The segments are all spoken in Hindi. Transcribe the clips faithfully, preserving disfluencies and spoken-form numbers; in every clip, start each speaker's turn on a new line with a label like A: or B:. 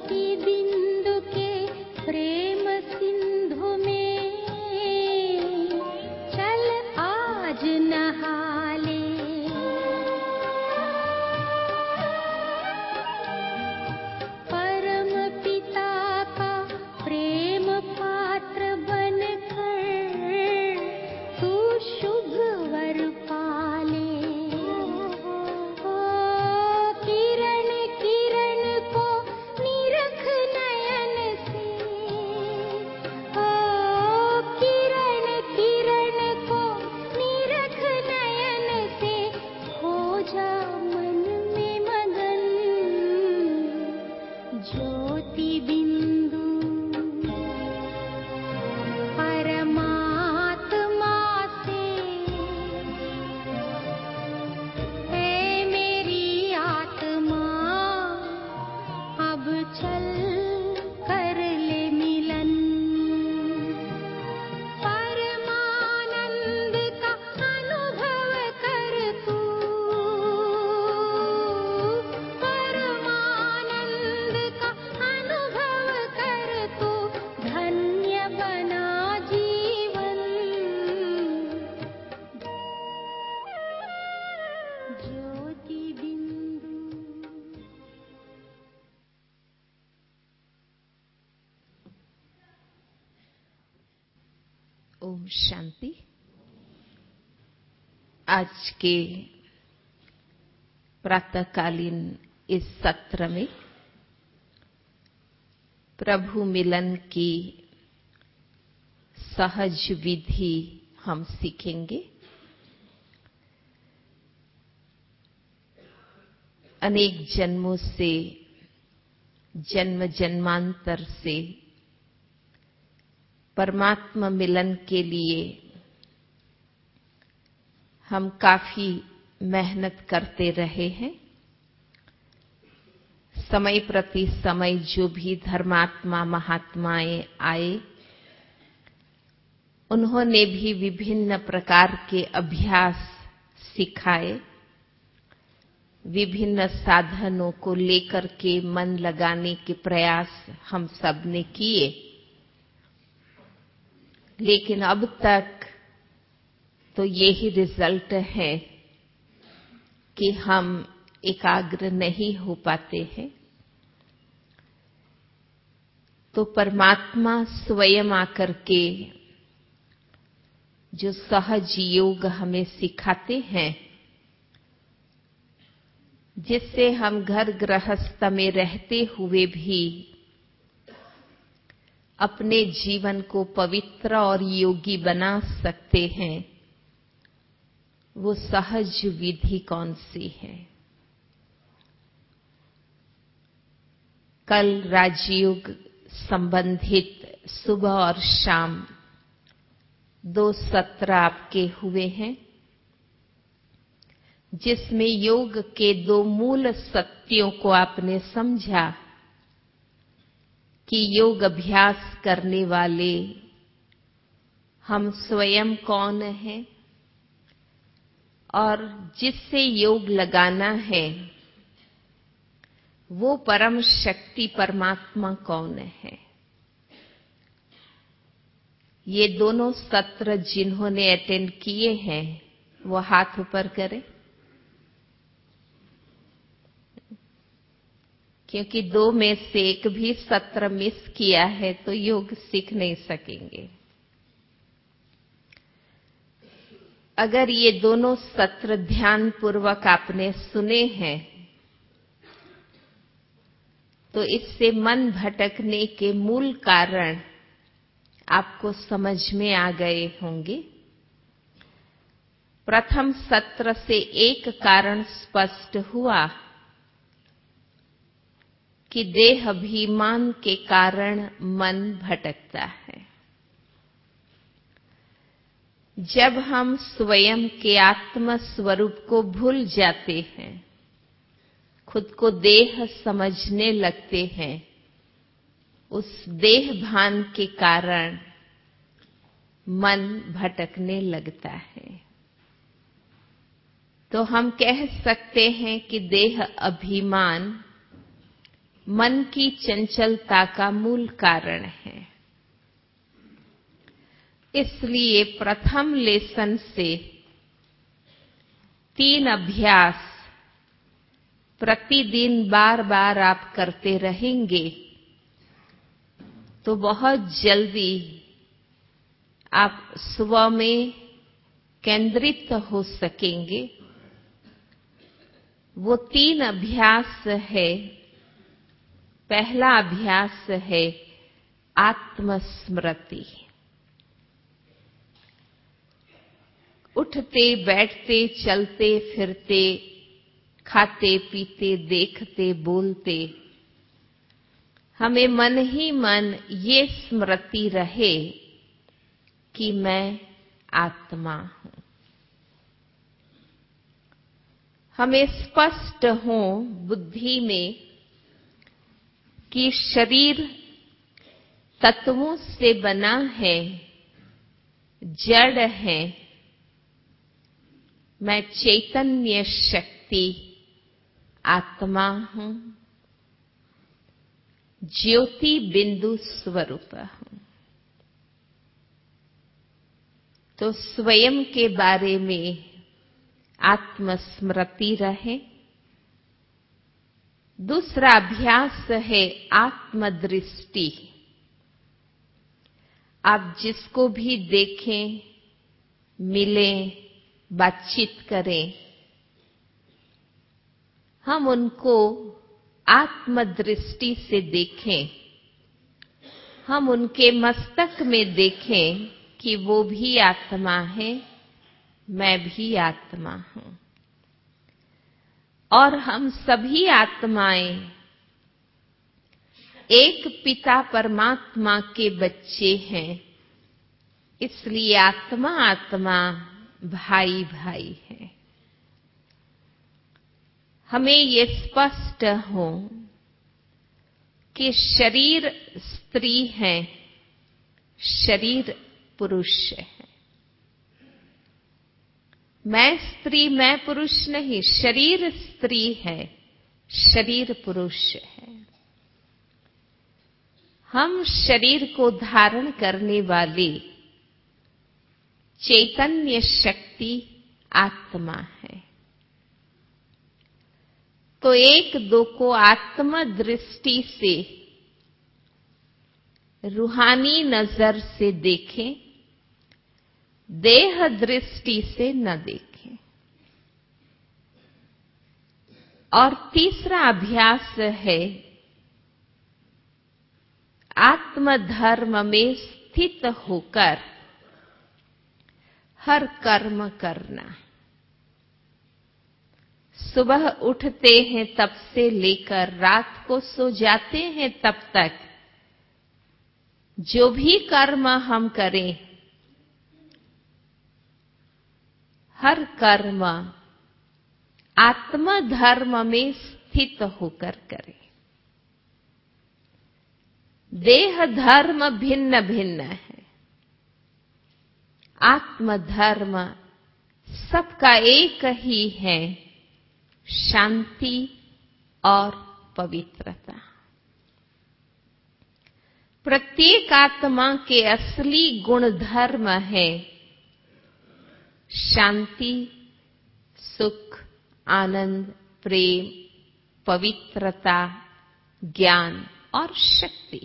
A: ओम शांति। आज के प्रातःकालीन इस सत्र में प्रभु मिलन की सहज विधि हम सीखेंगे। अनेक जन्मों से, जन्म जन्मांतर से परमात्मा मिलन के लिए हम काफी मेहनत करते रहे हैं। समय प्रति समय जो भी धर्मात्मा महात्माएं आए, उन्होंने भी विभिन्न प्रकार के अभ्यास सिखाए, विभिन्न साधनों को लेकर के मन लगाने के प्रयास हम सब ने किए, लेकिन अब तक तो यही रिजल्ट है कि हम एकाग्र नहीं हो पाते हैं। तो परमात्मा स्वयं आकर के जो सहज योग हमें सिखाते हैं, जिससे हम घर गृहस्थ में रहते हुए भी अपने जीवन को पवित्र और योगी बना सकते हैं, वो सहज विधि कौन सी है? कल राजयोग संबंधित सुबह और शाम दो सत्र आपके हुए हैं, जिसमें योग के दो मूल सत्यों को आपने समझा कि योग अभ्यास करने वाले हम स्वयं कौन हैं और जिससे योग लगाना है वो परम शक्ति परमात्मा कौन है। ये दोनों सत्र जिन्होंने अटेंड किए हैं वो हाथ ऊपर करें, क्योंकि दो में से एक भी सत्र मिस किया है तो योग सीख नहीं सकेंगे। अगर ये दोनों सत्र ध्यान पूर्वक आपने सुने हैं तो इससे मन भटकने के मूल कारण आपको समझ में आ गए होंगे। प्रथम सत्र से एक कारण स्पष्ट हुआ कि देह अभिमान के कारण मन भटकता है। जब हम स्वयं के आत्म स्वरूप को भूल जाते हैं, खुद को देह समझने लगते हैं, उस देह भान के कारण मन भटकने लगता है। तो हम कह सकते हैं कि देह अभिमान मन की चंचलता का मूल कारण है। इसलिए प्रथम लेसन से तीन अभ्यास प्रतिदिन बार बार आप करते रहेंगे तो बहुत जल्दी आप स्व में केंद्रित हो सकेंगे। वो तीन अभ्यास है। पहला अभ्यास है आत्मस्मृति। उठते बैठते चलते फिरते खाते पीते देखते बोलते हमें मन ही मन ये स्मृति रहे कि मैं आत्मा हूं। हमें स्पष्ट हो बुद्धि में कि शरीर तत्वों से बना है, जड़ है। मैं चैतन्य शक्ति आत्मा हूं, ज्योति बिंदु स्वरूप हूं। तो स्वयं के बारे में आत्मस्मृति रहे। दूसरा अभ्यास है आत्मदृष्टि। आप जिसको भी देखें, मिलें, बातचीत करें, हम उनको आत्मदृष्टि से देखें। हम उनके मस्तक में देखें कि वो भी आत्मा है, मैं भी आत्मा हूं और हम सभी आत्माएं एक पिता परमात्मा के बच्चे हैं। इसलिए आत्मा आत्मा भाई भाई है। हमें ये स्पष्ट हो कि शरीर स्त्री है, शरीर पुरुष है। मैं स्त्री मैं पुरुष नहीं, शरीर स्त्री है, शरीर पुरुष है। हम शरीर को धारण करने वाले चैतन्य शक्ति आत्मा है। तो एक दो को आत्म दृष्टि से, रूहानी नजर से देखें, देह दृष्टि से न देखें। और तीसरा अभ्यास है आत्मधर्म में स्थित होकर हर कर्म करना। सुबह उठते हैं तब से लेकर रात को सो जाते हैं तब तक जो भी कर्म हम करें, हर कर्म आत्म धर्म में स्थित होकर करें। देह धर्म भिन्न भिन्न है, आत्म धर्म सबका एक ही है, शांति और पवित्रता। प्रत्येक आत्मा के असली गुण धर्म है शांति, सुख, आनंद, प्रेम, पवित्रता, ज्ञान और शक्ति।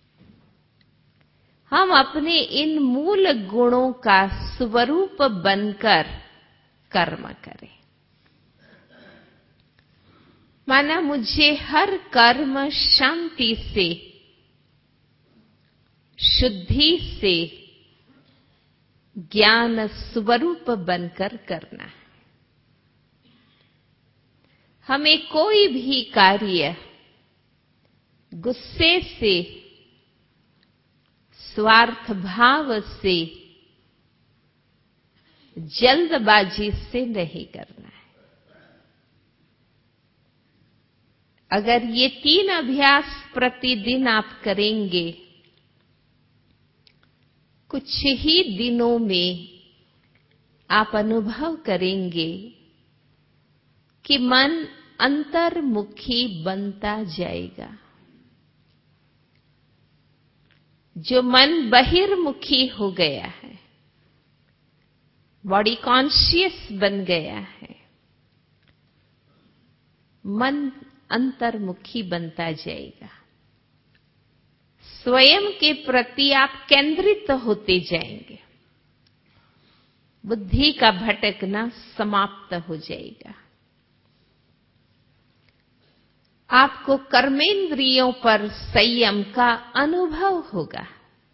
A: हम अपने इन मूल गुणों का स्वरूप बनकर कर्म करें। माना मुझे हर कर्म शांति से, शुद्धि से, ज्ञान स्वरूप बनकर करना है। हमें कोई भी कार्य गुस्से से, स्वार्थ भाव से, जल्दबाजी से नहीं करना है। अगर ये तीन अभ्यास प्रतिदिन आप करेंगे, कुछ ही दिनों में आप अनुभव करेंगे कि मन अंतर्मुखी बनता जाएगा। जो मन बहिर्मुखी हो गया है, बॉडी कॉन्शियस बन गया है, मन अंतर्मुखी बनता जाएगा। स्वयं के प्रति आप केंद्रित होते जाएंगे। बुद्धि का भटकना समाप्त हो जाएगा। आपको कर्मेंद्रियों पर संयम का अनुभव होगा।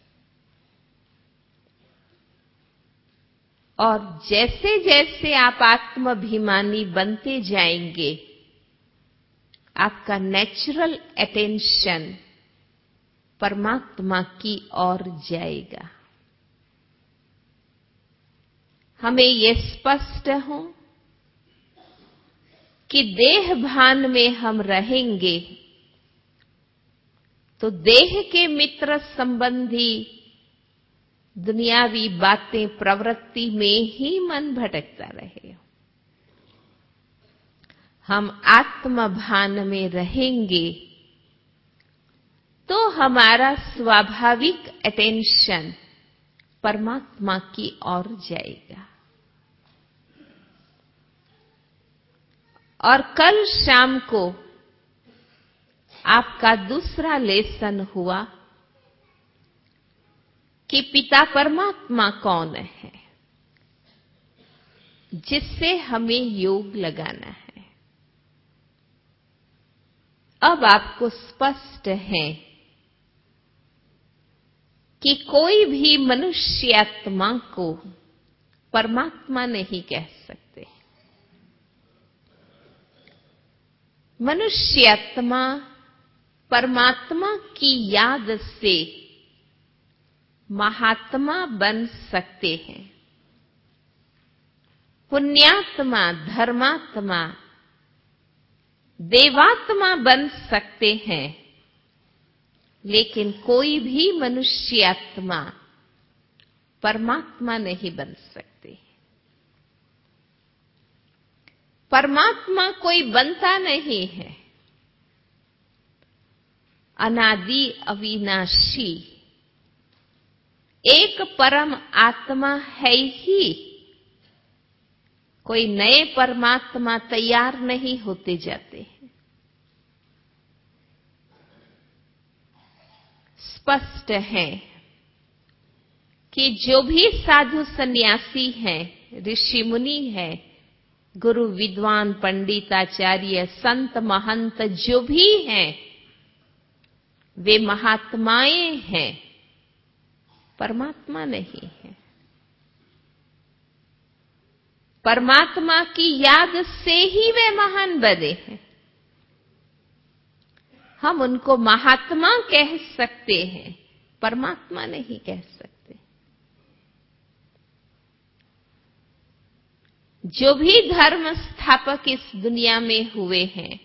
A: और जैसे जैसे आप आत्माभिमानी बनते जाएंगे, आपका नेचुरल अटेंशन परमात्मा की ओर जाएगा। हमें ये स्पष्ट हो कि देह भान में हम रहेंगे तो देह के मित्र संबंधी दुनियावी बातें, प्रवृत्ति में ही मन भटकता रहेगा। हम आत्म भान में रहेंगे तो हमारा स्वाभाविक अटेंशन परमात्मा की ओर जाएगा। और कल शाम को आपका दूसरा लेसन हुआ कि पिता परमात्मा कौन है, जिससे हमें योग लगाना है। अब आपको स्पष्ट है कि कोई भी मनुष्य आत्मा को परमात्मा नहीं कह सकते। मनुष्य आत्मा परमात्मा की याद से महात्मा बन सकते हैं। पुण्यात्मा, धर्मात्मा, देवात्मा बन सकते हैं, लेकिन कोई भी मनुष्य आत्मा परमात्मा नहीं बन सकते। परमात्मा कोई बनता नहीं है। अनादि अविनाशी एक परम आत्मा है ही। कोई नए परमात्मा तैयार नहीं होते जाते हैं। स्पष्ट है कि जो भी साधु सन्यासी हैं, ऋषि मुनि हैं, गुरु विद्वान पंडिताचार्य संत महंत जो भी हैं, वे महात्माएं हैं, परमात्मा नहीं है। परमात्मा की याद से ही वे महान बने हैं। हम उनको महात्मा कह सकते हैं, परमात्मा नहीं कह सकते। जो भी धर्म स्थापक इस दुनिया में हुए हैं,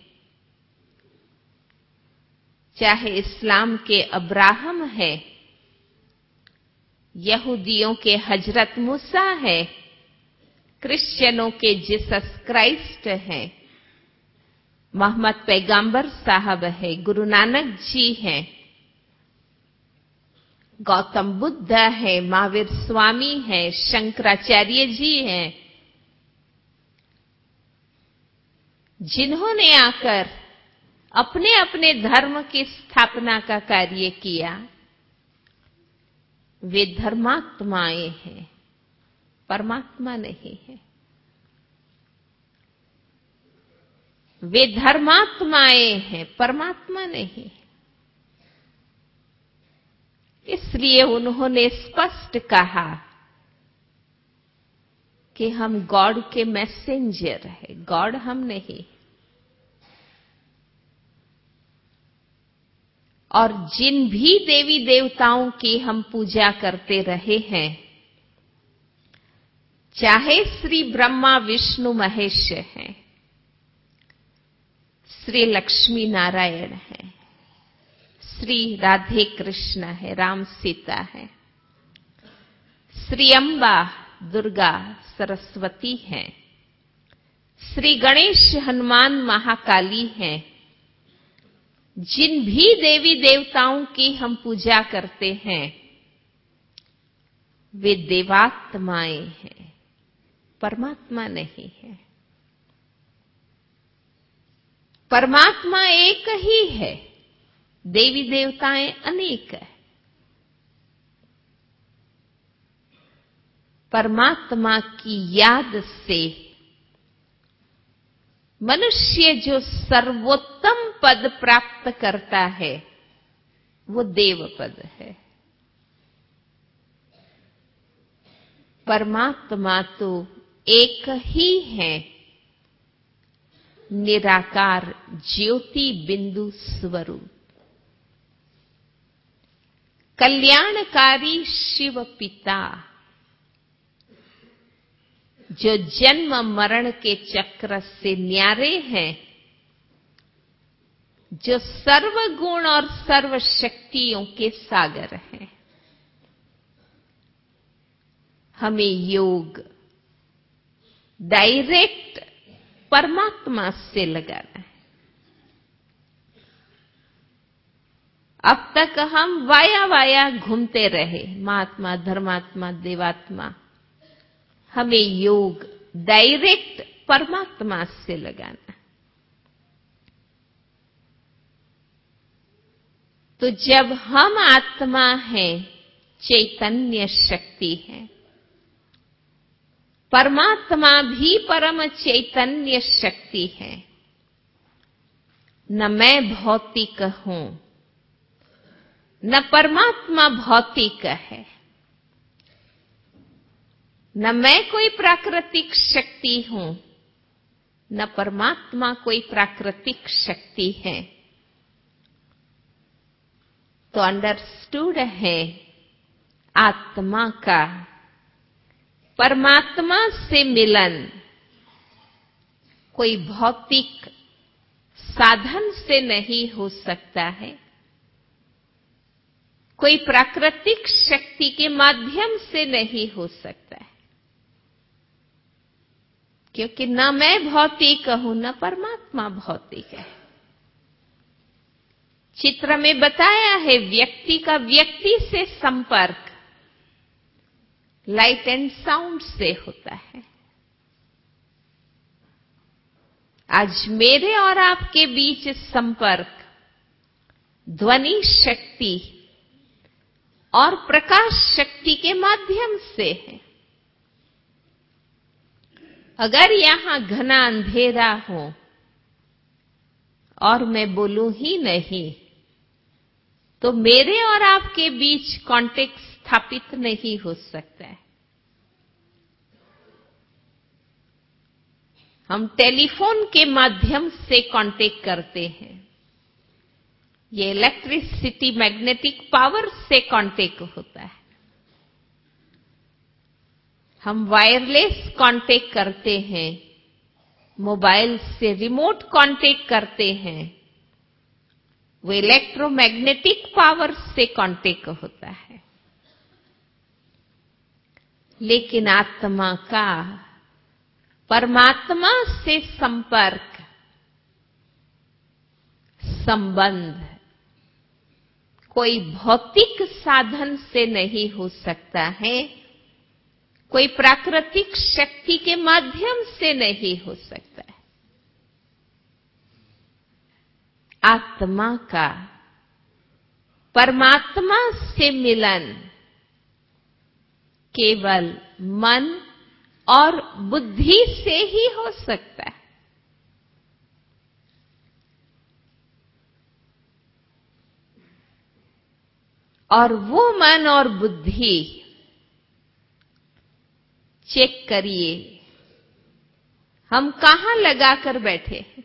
A: चाहे इस्लाम के अब्राहम है, यहूदियों के हजरत मूसा है, क्रिश्चियनों के जीसस क्राइस्ट है, मोहम्मद पैगंबर साहब है, गुरु नानक जी हैं, गौतम बुद्ध है, महावीर स्वामी है, शंकराचार्य जी हैं, जिन्होंने आकर अपने अपने धर्म की स्थापना का कार्य किया, वे धर्मात्माएं हैं, परमात्मा नहीं है। वे धर्मात्माएं हैं, परमात्मा नहीं। इसलिए उन्होंने स्पष्ट कहा कि हम गॉड के मैसेंजर हैं, गॉड हम नहीं। और जिन भी देवी देवताओं की हम पूजा करते रहे हैं, चाहे श्री ब्रह्मा विष्णु महेश हैं, श्री लक्ष्मी नारायण है, श्री राधे कृष्ण है, राम सीता है, श्री अंबा दुर्गा सरस्वती हैं, श्री गणेश हनुमान महाकाली हैं, जिन भी देवी देवताओं की हम पूजा करते हैं वे देवात्माएं हैं, परमात्मा नहीं है। परमात्मा एक ही है, देवी देवताएं अनेक है। परमात्मा की याद से मनुष्य जो सर्वोत्तम पद प्राप्त करता है वो देव पद है। परमात्मा तो एक ही है, निराकार ज्योति बिंदु स्वरूप, कल्याणकारी शिव पिता, जो जन्म मरण के चक्र से न्यारे हैं, जो सर्वगुण और सर्व शक्तियों के सागर हैं। हमें योग डायरेक्ट परमात्मा से लगाना है। अब तक हम वाया वाया घूमते रहे, महात्मा, धर्मात्मा, देवात्मा। हमें योग डायरेक्ट परमात्मा से लगाना। तो जब हम आत्मा हैं, चैतन्य शक्ति है, परमात्मा भी परम चैतन्य शक्ति है। न मैं भौतिक हूं, न परमात्मा भौतिक है, न मैं कोई प्राकृतिक शक्ति हूं, न परमात्मा कोई प्राकृतिक शक्ति है। तो अंडरस्टूड है आत्मा का परमात्मा से मिलन कोई भौतिक साधन से नहीं हो सकता है, कोई प्राकृतिक शक्ति के माध्यम से नहीं हो सकता है, क्योंकि न मैं भौतिक हूं, न परमात्मा भौतिक है। चित्र में बताया है व्यक्ति का व्यक्ति से संपर्क लाइट एंड साउंड से होता है। आज मेरे और आपके बीच संपर्क ध्वनि शक्ति और प्रकाश शक्ति के माध्यम से है। अगर यहां घना अंधेरा हो और मैं बोलूं ही नहीं, तो मेरे और आपके बीच कांटेक्ट स्थापित नहीं हो सकता है। हम टेलीफोन के माध्यम से कांटेक्ट करते हैं, ये इलेक्ट्रिसिटी मैग्नेटिक पावर से कांटेक्ट होता है। हम वायरलेस कांटेक्ट करते हैं, मोबाइल से रिमोट कांटेक्ट करते हैं, वो इलेक्ट्रोमैग्नेटिक पावर से कांटेक्ट होता है। लेकिन आत्मा का परमात्मा से संपर्क, संबंध कोई भौतिक साधन से नहीं हो सकता है, कोई प्राकृतिक शक्ति के माध्यम से नहीं हो सकता है। आत्मा का परमात्मा से मिलन केवल मन और बुद्धि से ही हो सकता है। और वो मन और बुद्धि चेक करिए हम कहां लगाकर बैठे हैं।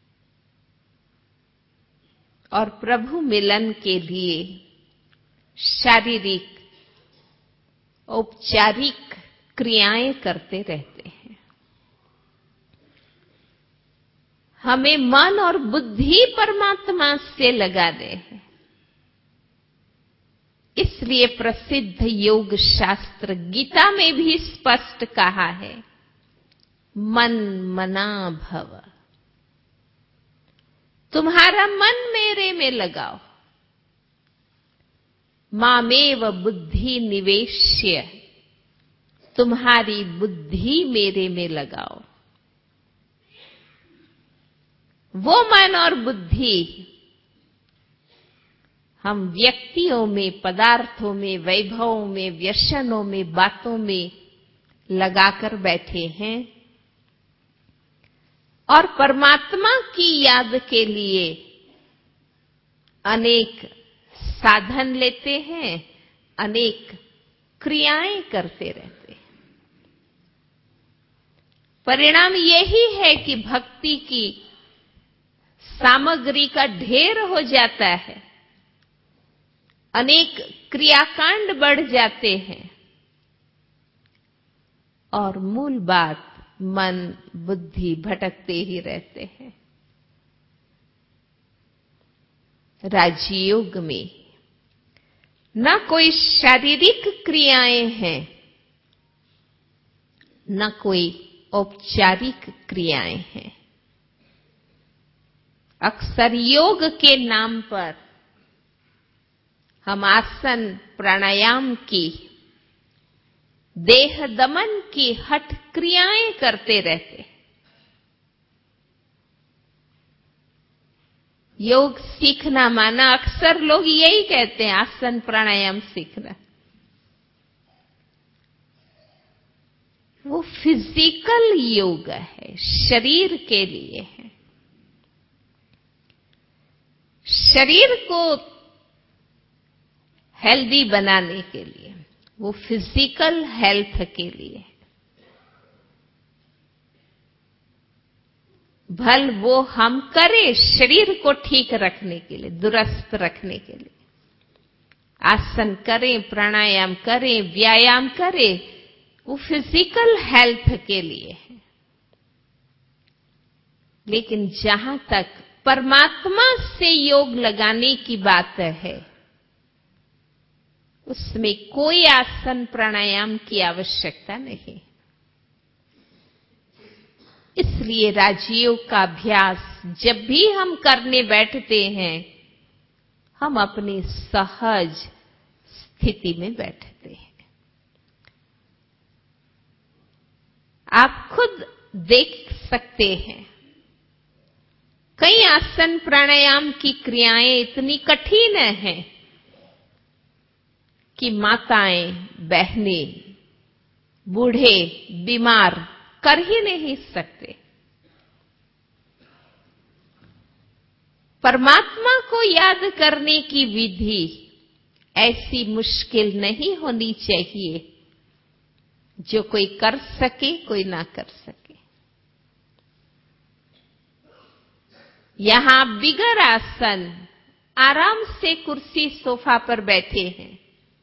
A: और प्रभु मिलन के लिए शारीरिक औपचारिक क्रियाएं करते रहते हैं। हमें मन और बुद्धि परमात्मा से लगाने हैं। इसलिए प्रसिद्ध योग शास्त्र गीता में भी स्पष्ट कहा है, मन मना भव। तुम्हारा मन मेरे में लगाओ। मामेव बुद्धि निवेश्य, तुम्हारी बुद्धि मेरे में लगाओ। वो मन और बुद्धि हम व्यक्तियों में, पदार्थों में, वैभवों में, व्यसनों में, बातों में लगाकर बैठे हैं और परमात्मा की याद के लिए अनेक साधन लेते हैं, अनेक क्रियाएं करते रहते हैं। परिणाम यही है कि भक्ति की सामग्री का ढेर हो जाता है, अनेक क्रियाकांड बढ़ जाते हैं और मूल बात मन बुद्धि भटकते ही रहते हैं। राजयोग में न कोई शारीरिक क्रियाएं हैं, न कोई औपचारिक क्रियाएं हैं। अक्सर योग के नाम पर हम आसन प्राणायाम की, देह दमन की हठ क्रियाएं करते रहते। योग सीखना माना, अक्सर लोग यही कहते हैं, आसन प्राणायाम सीखना। वो फिजिकल योग है, शरीर के लिए है। शरीर को हेल्दी बनाने के लिए, वो फिजिकल हेल्थ के लिए, भल वो हम करें शरीर को ठीक रखने के लिए, दुरुस्त रखने के लिए। आसन करें, प्राणायाम करें, व्यायाम करें, वो फिजिकल हेल्थ के लिए है। लेकिन जहां तक परमात्मा से योग लगाने की बात है, उसमें कोई आसन प्राणायाम की आवश्यकता नहीं। इसलिए राजयोग का अभ्यास जब भी हम करने बैठते हैं, हम अपनी सहज स्थिति में बैठते हैं। आप खुद देख सकते हैं, कई आसन प्राणायाम की क्रियाएं इतनी कठिन हैं कि माताएं, बहनें, बूढ़े, बीमार कर ही नहीं सकते। परमात्मा को याद करने की विधि ऐसी मुश्किल नहीं होनी चाहिए जो कोई कर सके, कोई ना कर सके। यहां बिगर आसन आराम से कुर्सी सोफा पर बैठे हैं,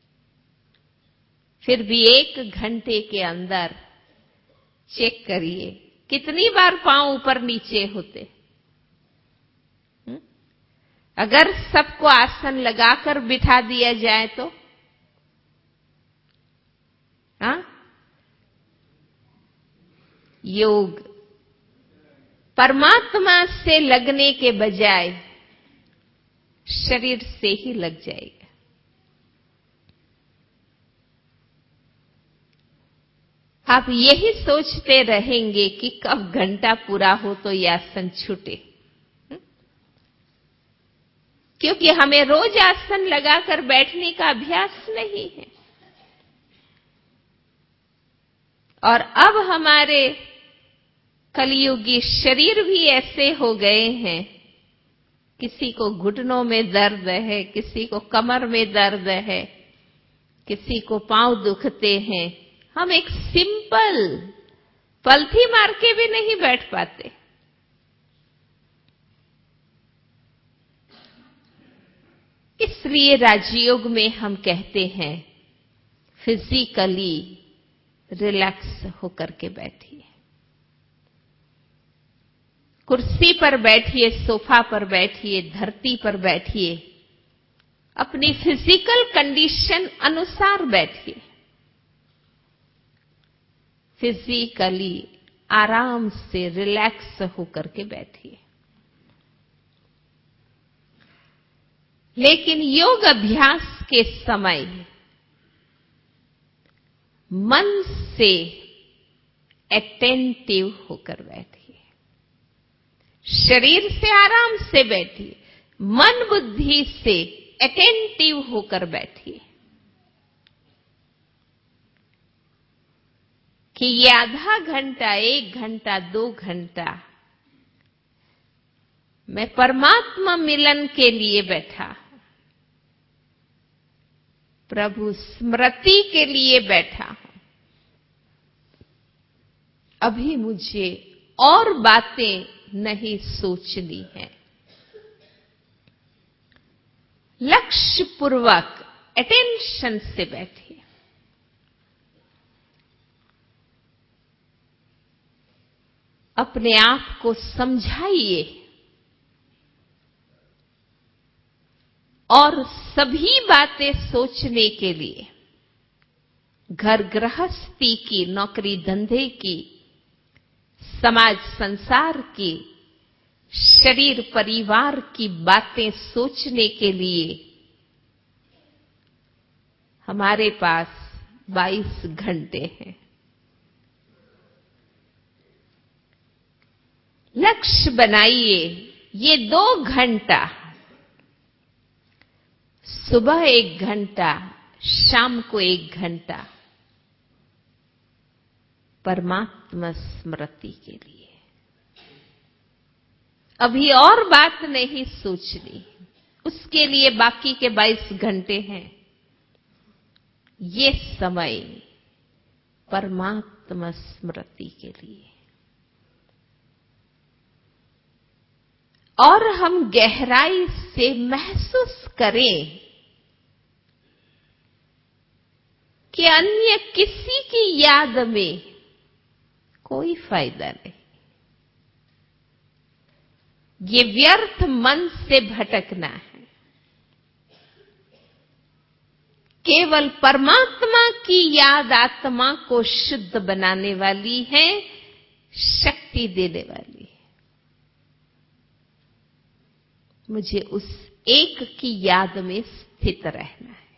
A: फिर भी एक घंटे के अंदर चेक करिए कितनी बार पांव ऊपर नीचे होते। अगर सबको आसन लगाकर बिठा दिया जाए तो हाँ, योग परमात्मा से लगने के बजाय शरीर से ही लग जाएगा। आप यही सोचते रहेंगे कि कब घंटा पूरा हो तो यह आसन छूटे, क्योंकि हमें रोज आसन लगाकर बैठने का अभ्यास नहीं है। और अब हमारे कलियुगी शरीर भी ऐसे हो गए हैं, किसी को घुटनों में दर्द है, किसी को कमर में दर्द है, किसी को पांव दुखते हैं। हम एक सिंपल पलथी मार के भी नहीं बैठ पाते। इसलिए राजयोग में हम कहते हैं फिजिकली रिलैक्स होकर के बैठिए, कुर्सी पर बैठिए, सोफा पर बैठिए, धरती पर बैठिए, अपनी फिजिकल कंडीशन अनुसार बैठिए। फिजिकली आराम से रिलैक्स होकर के बैठिए। लेकिन योग अभ्यास के समय मन से अटेंटिव होकर बैठिए। शरीर से आराम से बैठिए, मन बुद्धि से अटेंटिव होकर बैठिए कि ये आधा घंटा, एक घंटा, दो घंटा मैं परमात्मा मिलन के लिए बैठा हूं, प्रभु स्मृति के लिए बैठा हूं। अभी मुझे और बातें नहीं सोचनी है। लक्ष्य पूर्वक अटेंशन से बैठिए। अपने आप को समझाइए और सभी बातें सोचने के लिए घर गृहस्थी की, नौकरी धंधे की, समाज संसार की, शरीर परिवार की बातें सोचने के लिए हमारे पास बाईस घंटे हैं। लक्ष्य बनाइए, ये दो घंटा, सुबह एक घंटा, शाम को एक घंटा परमात्मा स्मृति के लिए। अभी और बात नहीं सोचनी, उसके लिए बाकी के बाईस घंटे हैं। ये समय परमात्मा स्मृति के लिए। और हम गहराई से महसूस करें कि अन्य किसी की याद में कोई फायदा नहीं। ये व्यर्थ मन से भटकना है। केवल परमात्मा की याद आत्मा को शुद्ध बनाने वाली है, शक्ति देने वाली है। मुझे उस एक की याद में स्थित रहना है।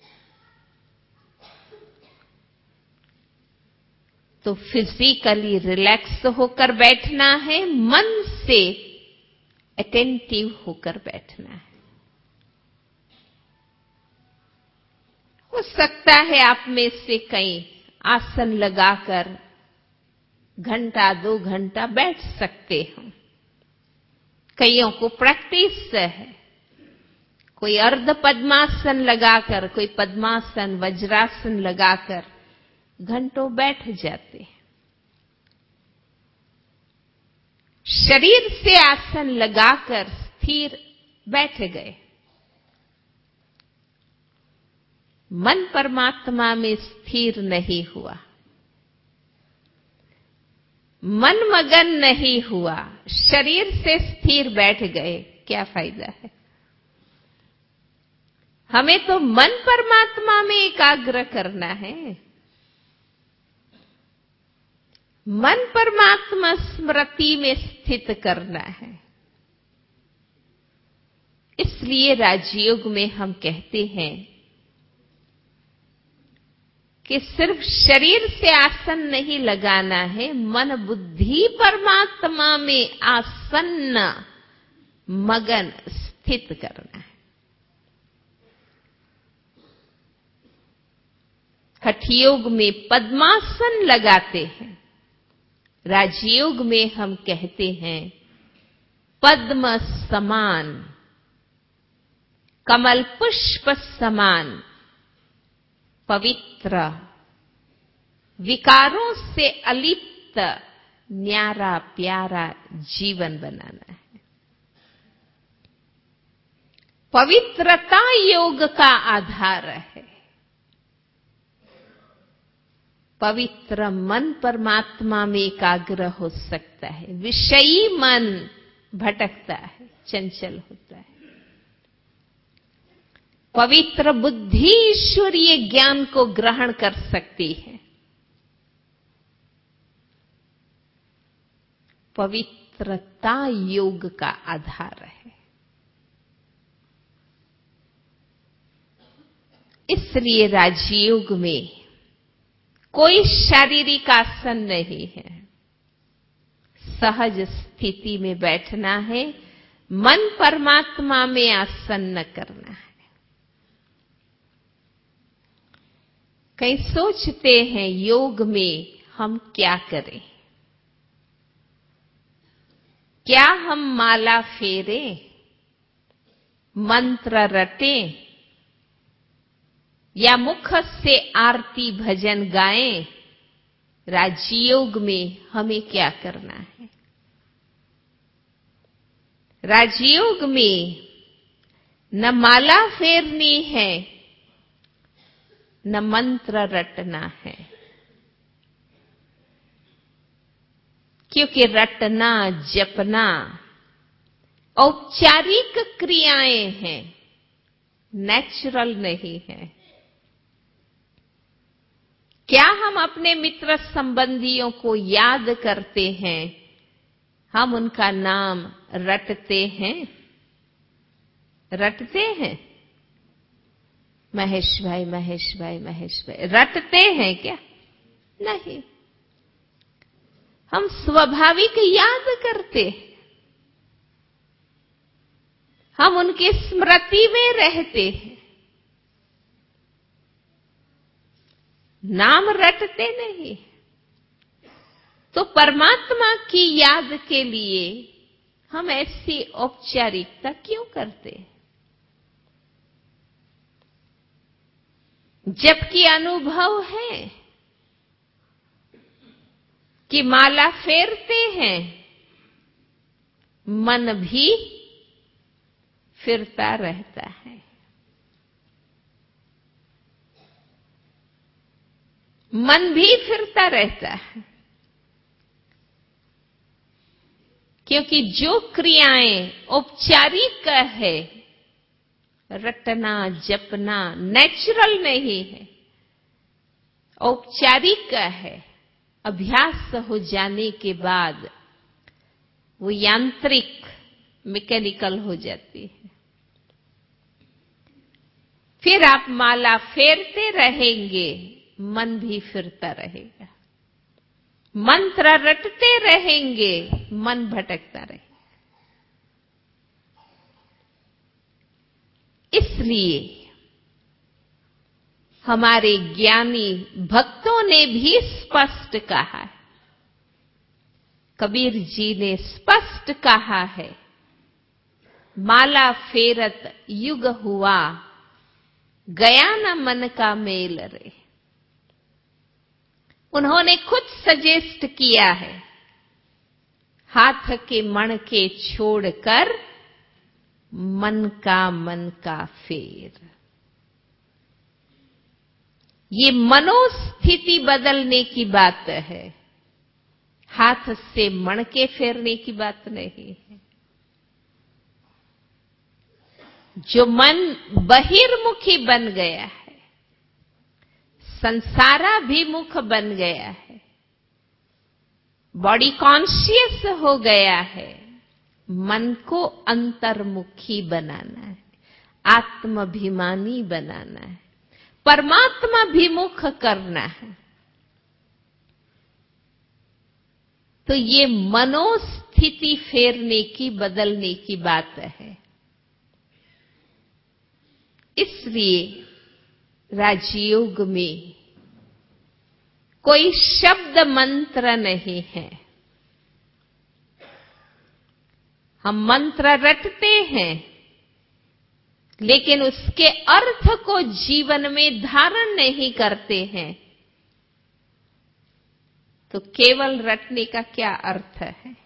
A: तो फिजिकली रिलैक्स होकर बैठना है, मन से अटेंटिव होकर बैठना है। हो सकता है आप में से कई आसन लगाकर घंटा दो घंटा बैठ सकते हो। कईयों को प्रैक्टिस है। कोई अर्ध पद्मासन लगाकर, कोई पद्मासन, वज्रासन लगाकर घंटों बैठ जाते हैं। शरीर से आसन लगाकर स्थिर बैठ गए। मन परमात्मा में स्थिर नहीं हुआ, मन मगन नहीं हुआ, शरीर से स्थिर बैठ गए, क्या फायदा है? हमें तो मन परमात्मा में एकाग्र करना है। मन परमात्मा स्मृति में स्थित करना है। इसलिए राजयोग में हम कहते हैं कि सिर्फ शरीर से आसन नहीं लगाना है, मन बुद्धि परमात्मा में आसन्न मगन स्थित करना है। हठयोग में पद्मासन लगाते हैं, राजयोग में हम कहते हैं पद्म समान, कमल पुष्प समान पवित्र, विकारों से अलिप्त, न्यारा प्यारा जीवन बनाना है। पवित्रता योग का आधार है। पवित्र मन परमात्मा में एकाग्र हो सकता है। विषयी मन भटकता है, चंचल होता है। पवित्र बुद्धि ईश्वरीय ज्ञान को ग्रहण कर सकती है। पवित्रता योग का आधार है। इसलिए राजयोग में कोई शारीरिक आसन नहीं है, सहज स्थिति में बैठना है, मन परमात्मा में आसन्न करना है। कई सोचते हैं योग में हम क्या करें, क्या हम माला फेरें, मंत्र रटें या मुख से आरती भजन गाएं। राजयोग में हमें क्या करना है? राजयोग में न माला फेरनी है, न मंत्र रटना है, क्योंकि रटना जपना औपचारिक क्रियाएं हैं, नेचुरल नहीं है। क्या हम अपने मित्र संबंधियों को याद करते हैं? हम उनका नाम रटते हैं? रटते हैं महेश भाई, महेश भाई, महेश भाई, रटते हैं क्या? नहीं। हम स्वाभाविक याद करते हैं, हम उनकी स्मृति में रहते हैं, नाम रटते नहीं। तो परमात्मा की याद के लिए हम ऐसी औपचारिकता क्यों करते हैं? जबकि अनुभव है कि माला फेरते हैं, मन भी फिरता रहता है। मन भी फिरता रहता है, क्योंकि जो क्रियाएं औपचारिक है, रटना जपना नेचुरल नहीं है, औपचारिक है। अभ्यास हो जाने के बाद वो यांत्रिक, मैकेनिकल हो जाती है। फिर आप माला फेरते रहेंगे, मन भी फिरता रहेगा। मंत्र रटते रहेंगे, मन भटकता रहेगा। इसलिए हमारे ज्ञानी भक्तों ने भी स्पष्ट कहा है, कबीर जी ने स्पष्ट कहा है, माला फेरत युग हुआ, गया न मन का मेल रे। उन्होंने खुद सजेस्ट किया है, हाथ के मणके छोड़कर मन का मन का फेर। ये मनोस्थिति बदलने की बात है, हाथ से मणके फेरने की बात नहीं है। जो मन बहिर्मुखी बन गया है, संसाराभिमुख बन गया है, बॉडी कॉन्शियस हो गया है, मन को अंतर्मुखी बनाना है, आत्माभिमानी बनाना है, परमात्मा भिमुख करना है। तो ये मनोस्थिति फेरने की, बदलने की बात है। इसलिए राजयोग में कोई शब्द मंत्र नहीं है। हम मंत्र रटते हैं, लेकिन उसके अर्थ को जीवन में धारण नहीं करते हैं। तो केवल रटने का क्या अर्थ है?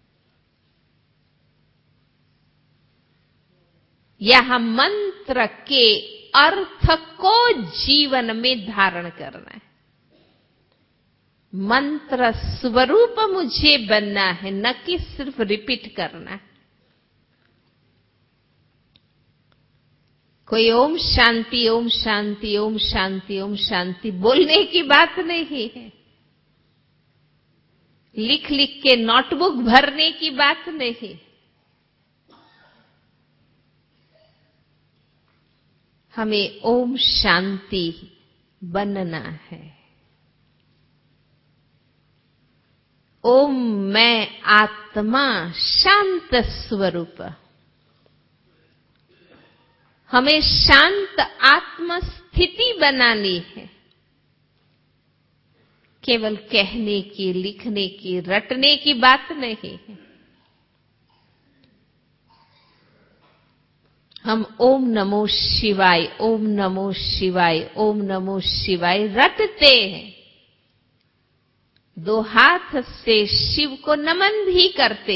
A: यह मंत्र के अर्थ को जीवन में धारण करना है। मंत्र स्वरूप मुझे बनना है, न कि सिर्फ रिपीट करना है। कोई ओम शांति, ओम शांति, ओम शांति, ओम शांति बोलने की बात नहीं है, लिख लिख के नोटबुक भरने की बात नहीं। हमें ओम शांति बनना है। ओम मैं आत्मा शांत स्वरूप। हमें शांत आत्म स्थिति बनानी है। केवल कहने की, लिखने की, रटने की बात नहीं है। हम ओम नमो शिवाय, ओम नमो शिवाय, ओम नमो शिवाय रटते हैं। दो हाथ से शिव को नमन भी करते,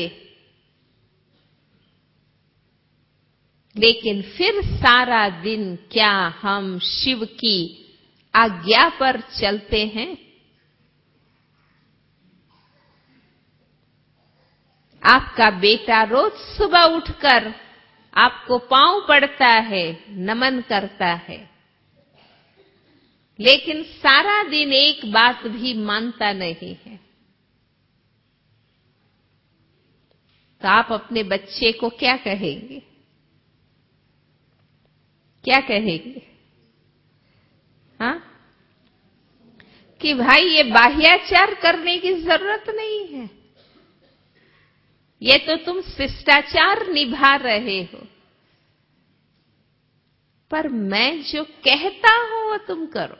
A: लेकिन फिर सारा दिन क्या हम शिव की आज्ञा पर चलते हैं? आपका बेटा रोज सुबह उठकर आपको पांव पड़ता है, नमन करता है, लेकिन सारा दिन एक बात भी मानता नहीं है। तो आप अपने बच्चे को क्या कहेंगे? क्या कहेंगे? हाँ, कि भाई ये बाह्याचार करने की जरूरत नहीं है, ये तो तुम शिष्टाचार निभा रहे हो, पर मैं जो कहता हूं वो तुम करो।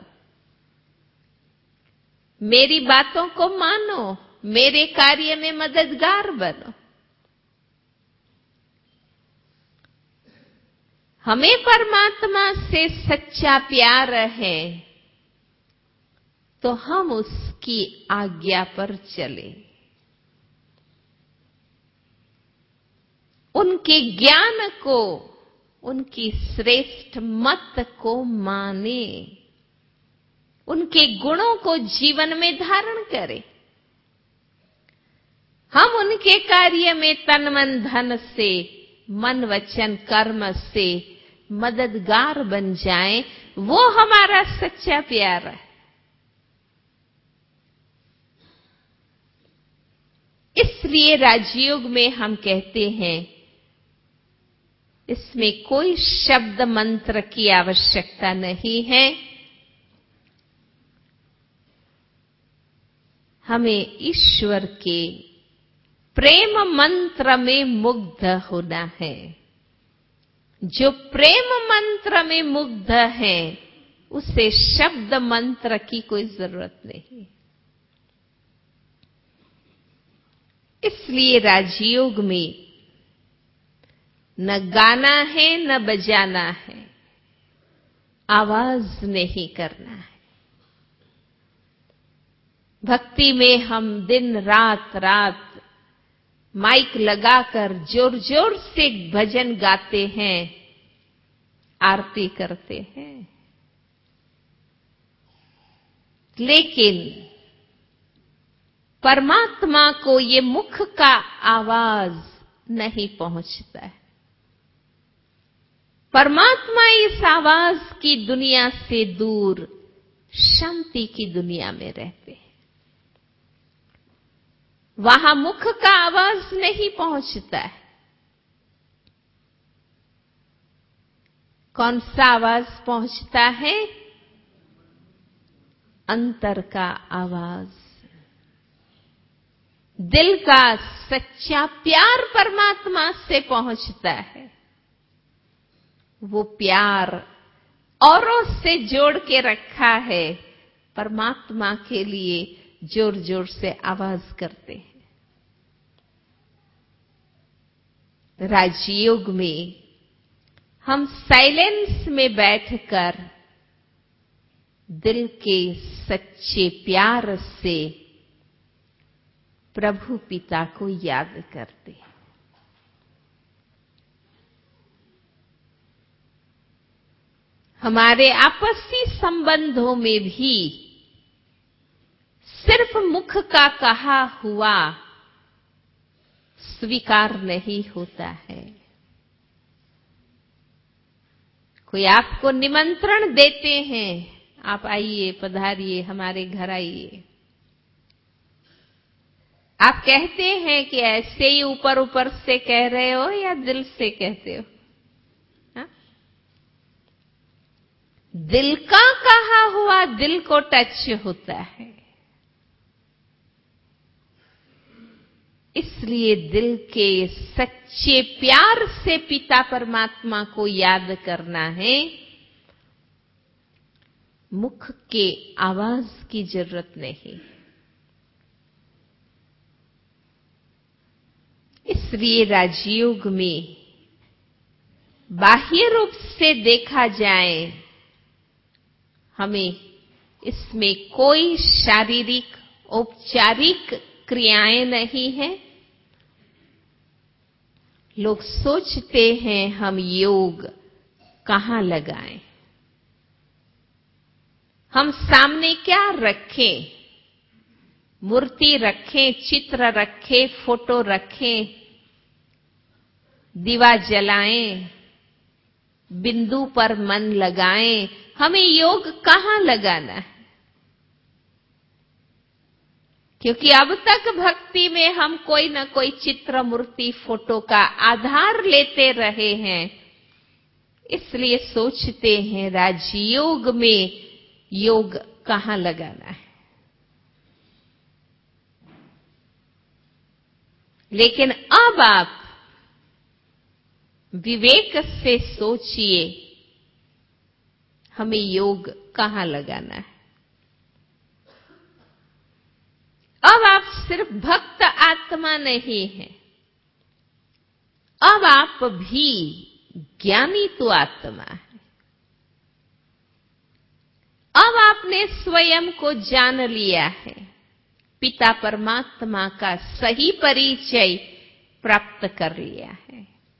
A: मेरी बातों को मानो, मेरे कार्य में मददगार बनो। हमें परमात्मा से सच्चा प्यार है तो हम उसकी आज्ञा पर चले, उनके ज्ञान को, उनकी श्रेष्ठ मत को माने, उनके गुणों को जीवन में धारण करें। हम उनके कार्य में तन मन धन से, मन वचन कर्म से मददगार बन जाएं, वो हमारा सच्चा प्यार है। इसलिए राजयोग में हम कहते हैं, इसमें कोई शब्द मंत्र की आवश्यकता नहीं है। हमें ईश्वर के प्रेम मंत्र में मुग्ध होना है। जो प्रेम मंत्र में मुग्ध है, उसे शब्द मंत्र की कोई जरूरत नहीं। इसलिए राजयोग में न गाना है न बजाना है, आवाज नहीं करना है। भक्ति में हम दिन रात रात माइक लगाकर जोर जोर से भजन गाते हैं, आरती करते हैं, लेकिन परमात्मा को ये मुख का आवाज नहीं पहुंचता है। परमात्मा इस आवाज की दुनिया से दूर शांति की दुनिया में रहते हैं। वहां मुख का आवाज नहीं पहुंचता है। कौन सा आवाज पहुंचता है? अंतर का आवाज, दिल का सच्चा प्यार परमात्मा से पहुंचता है। वो प्यार औरों से जोड़ के रखा है, परमात्मा के लिए जोर जोर से आवाज करते हैं। राजयोग में हम साइलेंस में बैठकर दिल के सच्चे प्यार से प्रभु पिता को याद करते हैं। हमारे आपसी संबंधों में भी सिर्फ मुख का कहा हुआ स्वीकार नहीं होता है। कोई आपको निमंत्रण देते हैं, आप आइए, पधारिए, हमारे घर आइए। आप कहते हैं कि ऐसे ही ऊपर ऊपर से कह रहे हो या दिल से कहते हो? हा? दिल का कहा हुआ दिल को टच होता है। इसलिए दिल के सच्चे प्यार से पिता परमात्मा को याद करना है। मुख के आवाज की जरूरत नहीं। इसलिए राजयोग में बाह्य रूप से देखा जाए, हमें इसमें कोई शारीरिक औपचारिक क्रियाएं नहीं है। लोग सोचते हैं हम योग कहां लगाएं, हम सामने क्या रखें, मूर्ति रखें, चित्र रखें, फोटो रखें, दिवा जलाएं, बिंदु पर मन लगाएं, हमें योग कहां लगाना है? क्योंकि अब तक भक्ति में हम कोई ना कोई चित्र, मूर्ति, फोटो का आधार लेते रहे हैं। इसलिए सोचते हैं राजयोग में योग कहां लगाना है। लेकिन अब आप विवेक से सोचिए, हमें योग कहां लगाना है। अब आप सिर्फ भक्त आत्मा नहीं हैं, अब आप भी ज्ञानी तो आत्मा है। अब आपने स्वयं को जान लिया है, पिता परमात्मा का सही परिचय प्राप्त कर लिया है।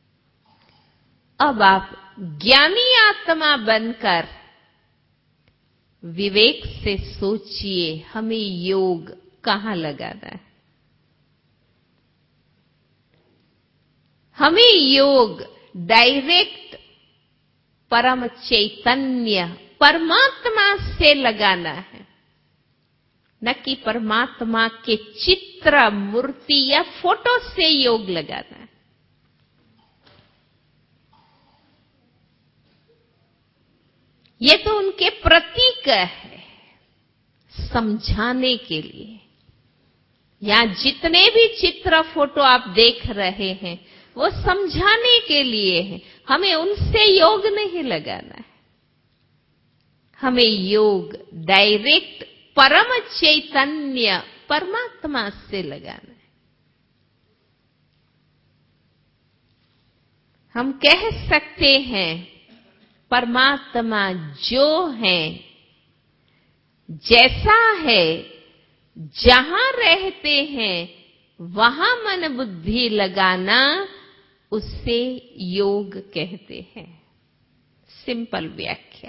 A: अब आप ज्ञानी आत्मा बनकर विवेक से सोचिए, हमें योग कहां लगाना है। हमें योग डायरेक्ट परम चैतन्य परमात्मा से लगाना है, न कि परमात्मा के चित्र, मूर्ति या फोटो से योग लगाना है। ये तो उनके प्रतीक है समझाने के लिए। यहां जितने भी चित्र, फोटो आप देख रहे हैं, वो समझाने के लिए है। हमें उनसे योग नहीं लगाना है, हमें योग डायरेक्ट परम चैतन्य परमात्मा से लगाना है। हम कह सकते हैं परमात्मा जो है, जैसा है, जहां रहते हैं, वहां मन बुद्धि लगाना, उसे योग कहते हैं। सिंपल व्याख्या।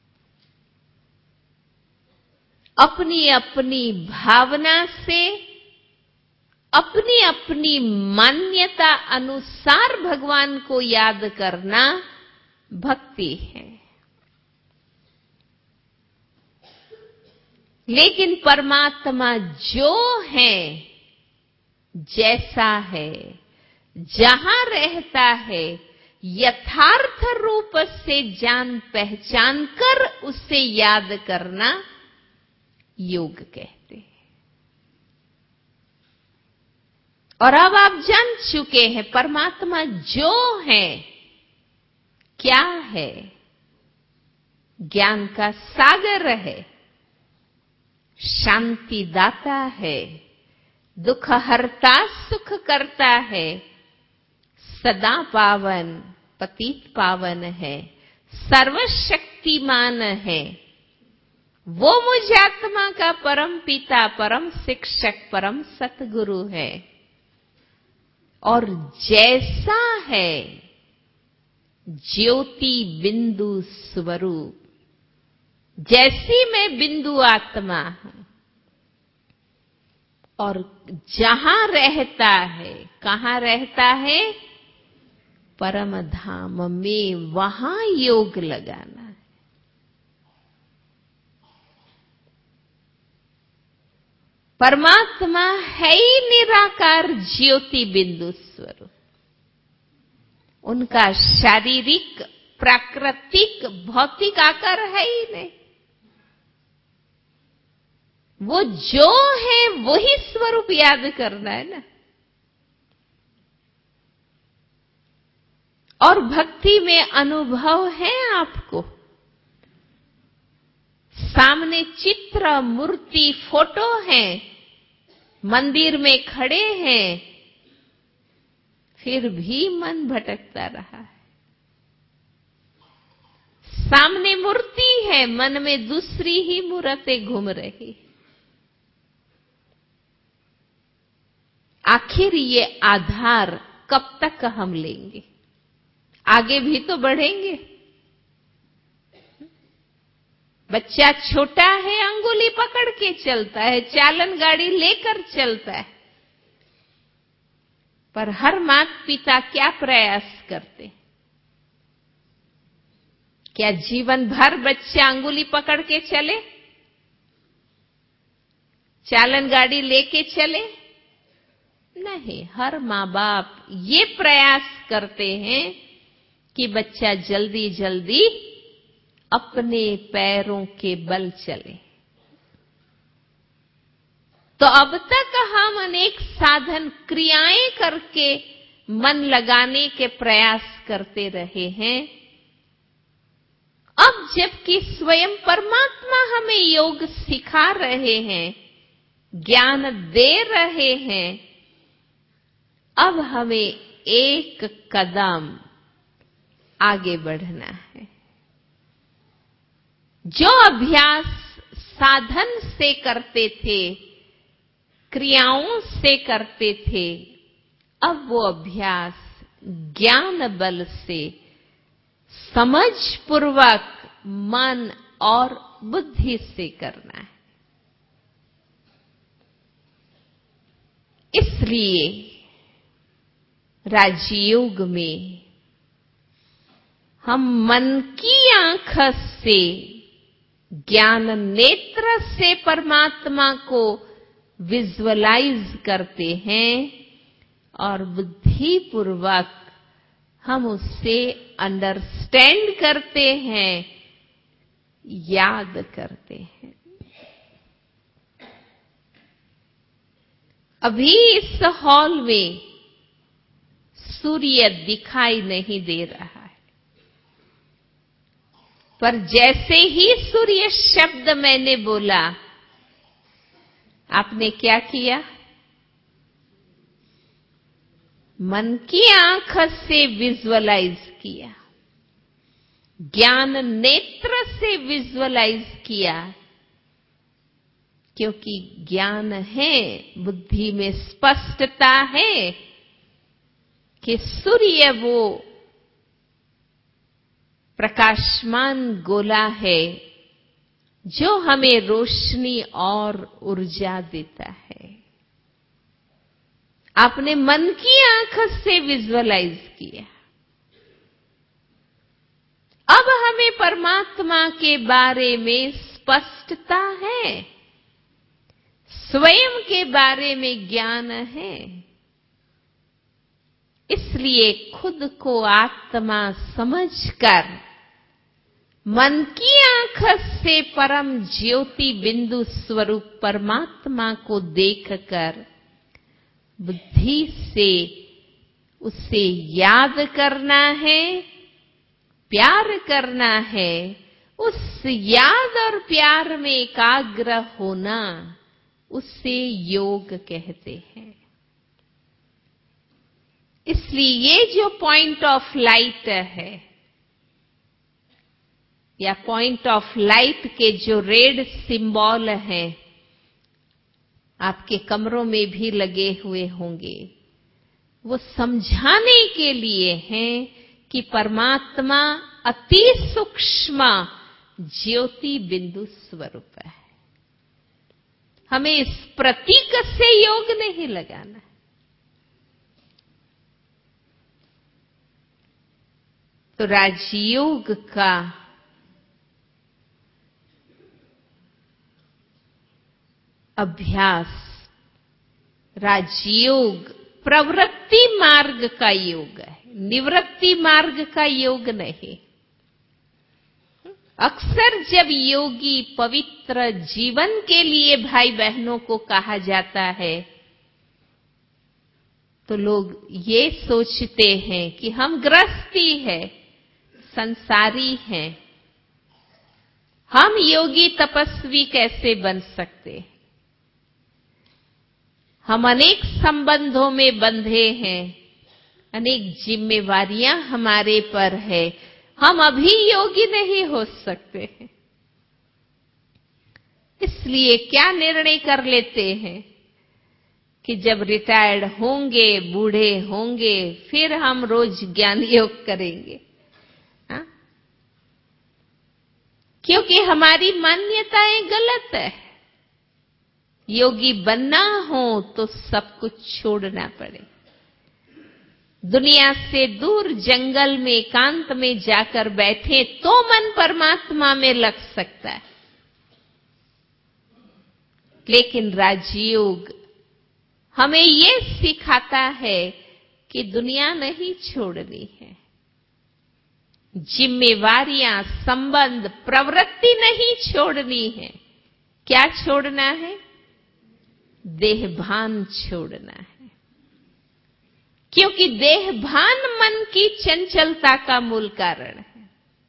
A: अपनी अपनी भावना से, अपनी अपनी मान्यता अनुसार भगवान को याद करना भक्ति है। लेकिन परमात्मा जो है, जैसा है, जहां रहता है, यथार्थ रूप से जान पहचान कर उसे याद करना योग कहते हैं। और अब आप जान चुके हैं परमात्मा जो है, क्या है? ज्ञान का सागर है, शांति दाता है, दुख हरता सुख करता है, सदा पावन पतित पावन है, सर्वशक्तिमान है। वो मुझ आत्मा का परम पिता, परम शिक्षक, परम सतगुरु है। और जैसा है ज्योति बिंदु स्वरूप, जैसी मैं बिंदु आत्मा हूं, और जहां रहता है, कहां रहता है? परम धाम में, वहां योग लगाना है। परमात्मा है ही निराकार ज्योति बिंदु स्वरूप। उनका शारीरिक प्राकृतिक भौतिक आकार है ही नहीं। वो जो है वही स्वरूप याद करना है ना। और भक्ति में अनुभव है आपको, सामने चित्र, मूर्ति, फोटो है, मंदिर में खड़े हैं, फिर भी मन भटकता रहा है। सामने मूर्ति है, मन में दूसरी ही मूर्तें घूम रही। आखिर ये आधार कब तक हम लेंगे? आगे भी तो बढ़ेंगे। बच्चा छोटा है, अंगुली पकड़ के चलता है, चालन गाड़ी लेकर चलता है, पर हर माता पिता क्या प्रयास करते? क्या जीवन भर बच्चा अंगुली पकड़ के चले, चालन गाड़ी लेके चले? नहीं, हर माँ बाप ये प्रयास करते हैं कि बच्चा जल्दी जल्दी अपने पैरों के बल चले। तो अब तक हम अनेक साधन क्रियाएं करके मन लगाने के प्रयास करते रहे हैं। अब जबकि स्वयं परमात्मा हमें योग सिखा रहे हैं, ज्ञान दे रहे हैं, अब हमें एक कदम आगे बढ़ना है। जो अभ्यास साधन से करते थे, क्रियाओं से करते थे, अब वो अभ्यास ज्ञान बल से समझ पूर्वक मन और बुद्धि से करना है। इसलिए राजयोग में हम मन की आंख से, ज्ञान नेत्र से परमात्मा को विजुअलाइज करते हैं और बुद्धि पूर्वक हम उससे अंडरस्टैंड करते हैं, याद करते हैं। अभी इस हॉल में सूर्य दिखाई नहीं दे रहा है, पर जैसे ही सूर्य शब्द मैंने बोला, आपने क्या किया? मन की आंख से विजुअलाइज किया, ज्ञान नेत्र से विजुअलाइज किया, क्योंकि ज्ञान है, बुद्धि में स्पष्टता है कि सूर्य वो प्रकाशमान गोला है जो हमें रोशनी और ऊर्जा देता है। आपने मन की आंख से विजुअलाइज किया। अब हमें परमात्मा के बारे में स्पष्टता है, स्वयं के बारे में ज्ञान है। इसलिए खुद को आत्मा समझकर मन की आंख से परम ज्योति बिंदु स्वरूप परमात्मा को देखकर बुद्धि से उसे याद करना है, प्यार करना है। उस याद और प्यार में एकाग्र होना, उसे योग कहते हैं। इसलिए ये जो पॉइंट ऑफ लाइट है, या पॉइंट ऑफ लाइट के जो रेड सिंबल हैं, आपके कमरों में भी लगे हुए होंगे, वो समझाने के लिए हैं कि परमात्मा अति सूक्ष्म ज्योति बिंदु स्वरूप है। हमें इस प्रतीक से योग नहीं लगाना। तो राजयोग का अभ्यास, राजयोग प्रवृत्ति मार्ग का योग है, निवृत्ति मार्ग का योग नहीं। अक्सर जब योगी पवित्र जीवन के लिए भाई बहनों को कहा जाता है तो लोग ये सोचते हैं कि हम गृहस्थी है, संसारी हैं, हम योगी तपस्वी कैसे बन सकते? हम अनेक संबंधों में बंधे हैं, अनेक जिम्मेवारियां हमारे पर है, हम अभी योगी नहीं हो सकते हैं। इसलिए क्या निर्णय कर लेते हैं कि जब रिटायर्ड होंगे, बूढ़े होंगे, फिर हम रोज ज्ञान योग करेंगे। हा? क्योंकि हमारी मान्यताएं गलत है। योगी बनना हो तो सब कुछ छोड़ना पड़े, दुनिया से दूर जंगल में एकांत में जाकर बैठे तो मन परमात्मा में लग सकता है। लेकिन राजयोग हमें ये सिखाता है कि दुनिया नहीं छोड़नी है, जिम्मेवारियां, संबंध, प्रवृत्ति नहीं छोड़नी है। क्या छोड़ना है? देहभान छोड़ना है। क्योंकि देहभान मन की चंचलता का मूल कारण है।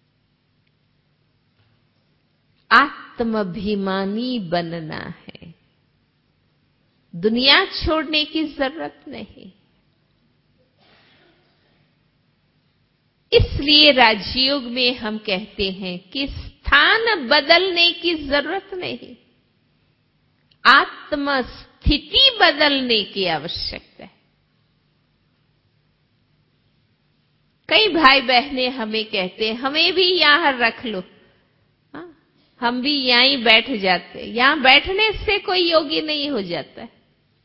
A: आत्माभिमानी बनना है, दुनिया छोड़ने की जरूरत नहीं। इसलिए राजयोग में हम कहते हैं कि स्थान बदलने की जरूरत नहीं, आत्म स्थिति बदलने की आवश्यकता है। कई भाई बहनें हमें कहते हैं हमें भी यहां रख लो, हा? हम भी यहीं बैठ जाते। यहां बैठने से कोई योगी नहीं हो जाता है,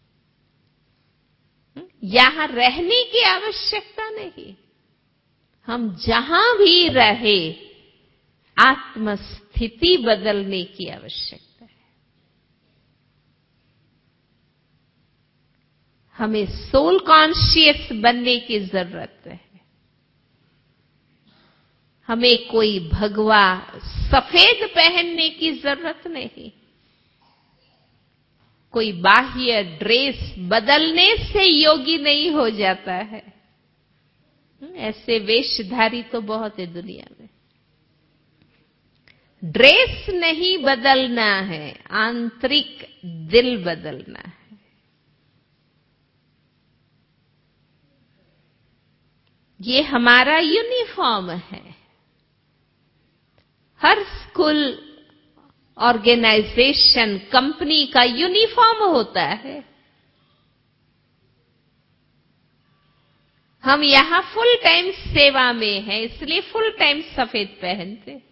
A: यहां रहने की आवश्यकता नहीं, हम जहां भी रहे आत्मस्थिति बदलने की आवश्यकता है। हमें सोल कॉन्शियस बनने की जरूरत है। हमें कोई भगवा सफेद पहनने की जरूरत नहीं, कोई बाह्य ड्रेस बदलने से योगी नहीं हो जाता है। ऐसे वेशधारी तो बहुत है दुनिया में। ड्रेस नहीं बदलना है, आंतरिक दिल बदलना है। ये हमारा यूनिफॉर्म है। हर स्कूल, ऑर्गेनाइजेशन, कंपनी का यूनिफॉर्म होता है। हम यहां फुल टाइम सेवा में हैं, इसलिए फुल टाइम सफेद पहनते।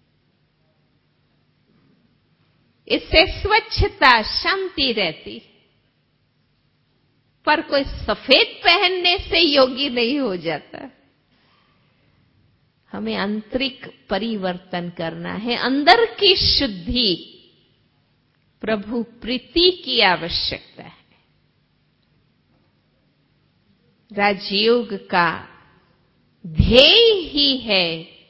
A: इससे स्वच्छता, शांति रहती। पर कोई सफेद पहनने से योगी नहीं हो जाता। हमें आंतरिक परिवर्तन करना है, अंदर की शुद्धि, प्रभु प्रीति की आवश्यकता है। राजयोग का ध्येय ही है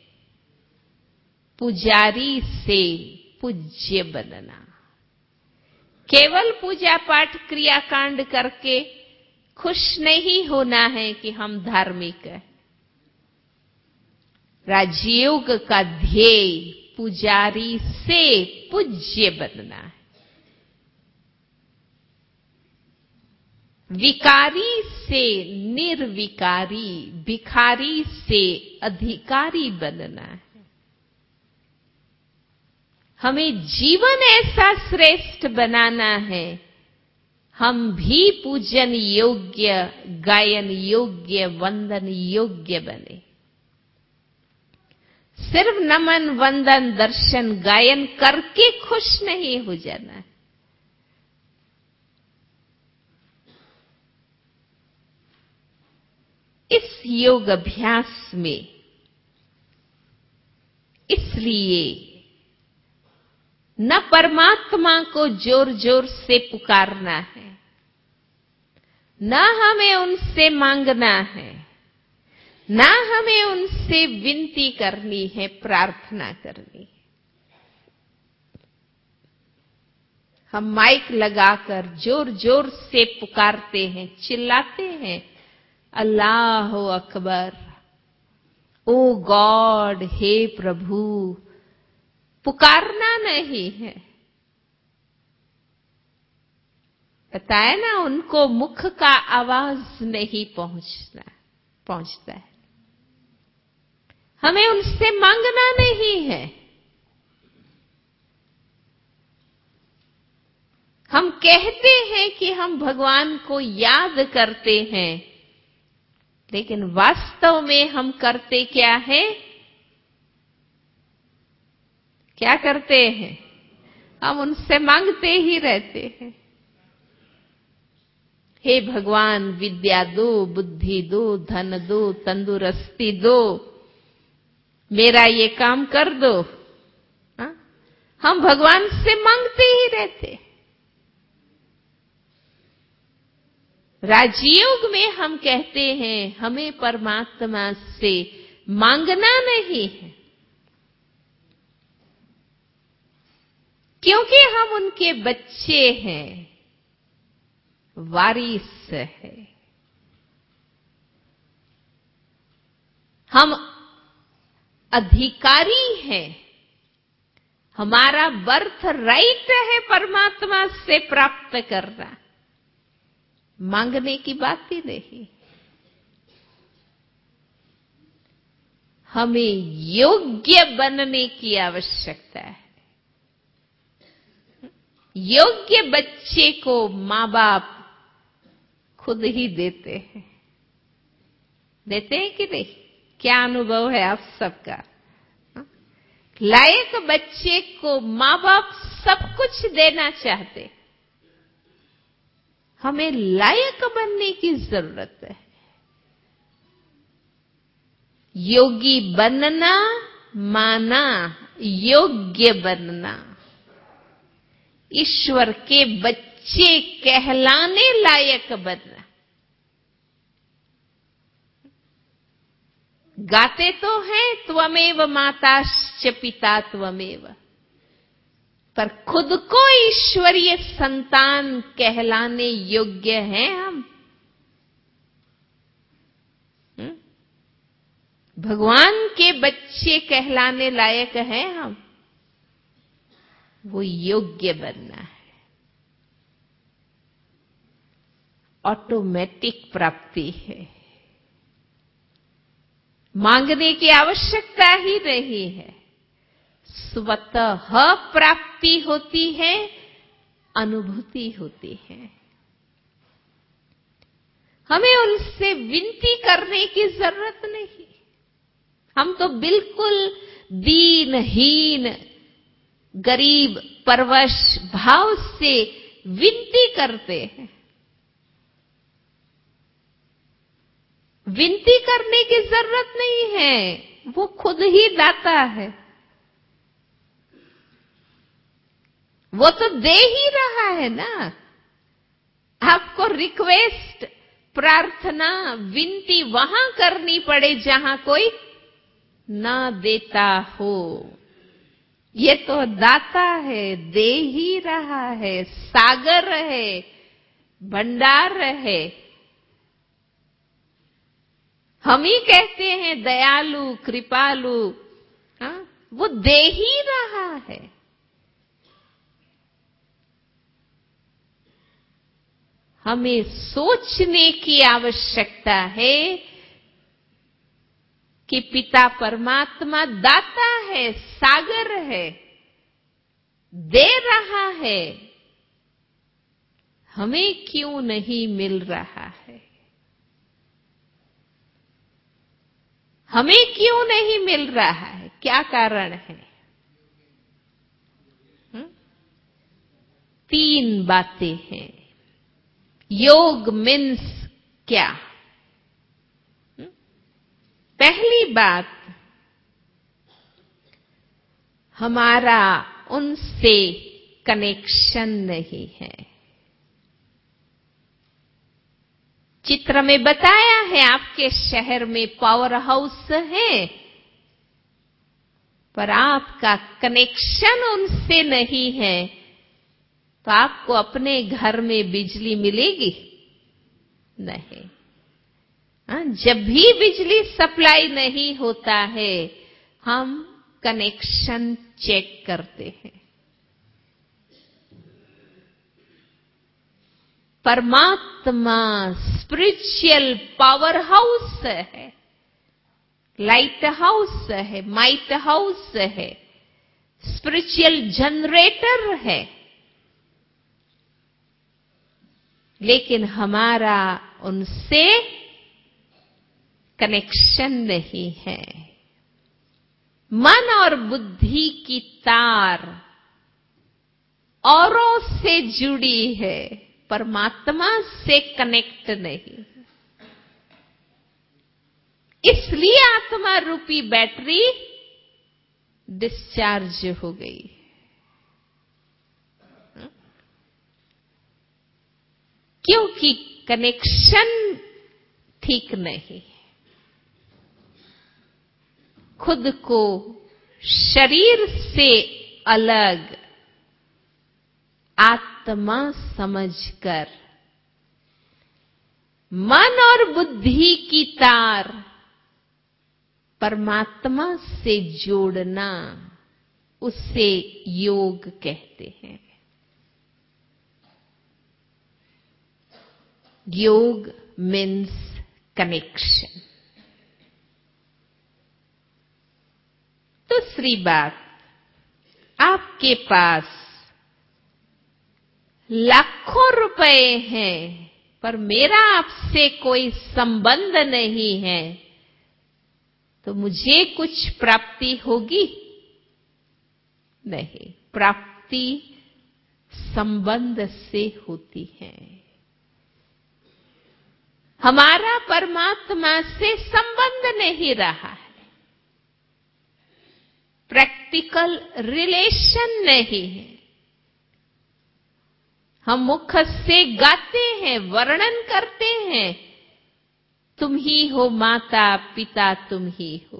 A: पुजारी से पूज्य बनना। केवल पूजा पाठ क्रियाकांड करके खुश नहीं होना है कि हम धार्मिक हैं। राजयोग का ध्येय पुजारी से पूज्य बनना है, विकारी से निर्विकारी, भिखारी से अधिकारी बनना है। हमें जीवन ऐसा श्रेष्ठ बनाना है, हम भी पूजन योग्य, गायन योग्य, वंदन योग्य बने। सिर्फ नमन, वंदन, दर्शन, गायन करके खुश नहीं हो जाना। इस योग अभ्यास में इसलिए न परमात्मा को जोर जोर से पुकारना है, न हमें उनसे मांगना है, ना हमें उनसे विनती करनी है, प्रार्थना करनी है। हम माइक लगाकर जोर जोर से पुकारते हैं, चिल्लाते हैं, अल्लाह अकबर, ओ गॉड, हे प्रभु। पुकारना नहीं है, बताया ना, उनको मुख का आवाज नहीं पहुंचना पहुंचता है। हमें उनसे मांगना नहीं है, हम कहते हैं कि हम भगवान को याद करते हैं, लेकिन वास्तव में हम करते क्या है? क्या करते हैं? हम उनसे मांगते ही रहते हैं, हे भगवान विद्या दो, बुद्धि दो, धन दो, तंदुरुस्ती दो, मेरा ये काम कर दो। हा? हम भगवान से मांगते ही रहते हैं। राजयोग में हम कहते हैं हमें परमात्मा से मांगना नहीं है, क्योंकि हम उनके बच्चे हैं, वारिस है। हम अधिकारी हैं, हमारा बर्थ राइट है परमात्मा से प्राप्त करना, मांगने की बात ही नहीं। हमें योग्य बनने की आवश्यकता है। योग्य बच्चे को माँ बाप खुद ही देते हैं, देते हैं कि नहीं? क्या अनुभव है आप सबका? लायक बच्चे को माँ बाप सब कुछ देना चाहते, हमें लायक बनने की जरूरत है। योगी बनना माना योग्य बनना, ईश्वर के बच्चे कहलाने लायक बनना। गाते तो हैं त्वमेव माताश्च पिता त्वमेव, पर खुद को ईश्वरीय संतान कहलाने योग्य हैं हम। भगवान के बच्चे कहलाने लायक हैं हम, वो योग्य बनना है। ऑटोमेटिक प्राप्ति है, मांगने की आवश्यकता ही नहीं है, स्वतः प्राप्ति होती है, अनुभूति होती है। हमें उनसे विनती करने की जरूरत नहीं। हम तो बिल्कुल दीनहीन गरीब परवश भाव से विनती करते हैं। विनती करने की जरूरत नहीं है, वो खुद ही दाता है, वो तो दे ही रहा है ना। आपको रिक्वेस्ट, प्रार्थना, विनती वहां करनी पड़े जहां कोई ना देता हो। ये तो दाता है, दे ही रहा है, सागर है, भंडार है। हम ही कहते हैं दयालु, कृपालु, हाँ, वो दे ही रहा है। हमें सोचने की आवश्यकता है कि पिता परमात्मा दाता है, सागर है, दे रहा है, हमें क्यों नहीं मिल रहा है? हमें क्यों नहीं मिल रहा है? क्या कारण है? हुँ? तीन बातें हैं। योग मीन्स क्या? हुँ? पहली बात, हमारा उनसे कनेक्शन नहीं है। चित्र में बताया है आपके शहर में पावर हाउस है, पर आपका कनेक्शन उनसे नहीं है, तो आपको अपने घर में बिजली मिलेगी? नहीं। हाँ, जब भी बिजली सप्लाई नहीं होता है, हम कनेक्शन चेक करते हैं। परमात्मा स्पिरिचुअल पावर हाउस है, लाइट हाउस है, माइट हाउस है, स्पिरिचुअल जनरेटर है। लेकिन हमारा उनसे कनेक्शन नहीं है। मन और बुद्धि की तार औरों से जुड़ी है, परमात्मा से कनेक्ट नहीं। इसलिए आत्मा रूपी बैटरी डिस्चार्ज हो गई। क्योंकि कनेक्शन ठीक नहीं। खुद को शरीर से अलग आत्मा समझकर मन और बुद्धि की तार परमात्मा से जोड़ना, उसे योग कहते हैं। योग मीन्स कनेक्शन। दूसरी बात, आपके पास लाखों रुपए हैं पर मेरा आपसे कोई संबंध नहीं है, तो मुझे कुछ प्राप्ति होगी? नहीं। प्राप्ति संबंध से होती है। हमारा परमात्मा से संबंध नहीं रहा है, प्रैक्टिकल रिलेशन नहीं है। हम मुख से गाते हैं, वर्णन करते हैं, तुम ही हो माता पिता, तुम ही हो,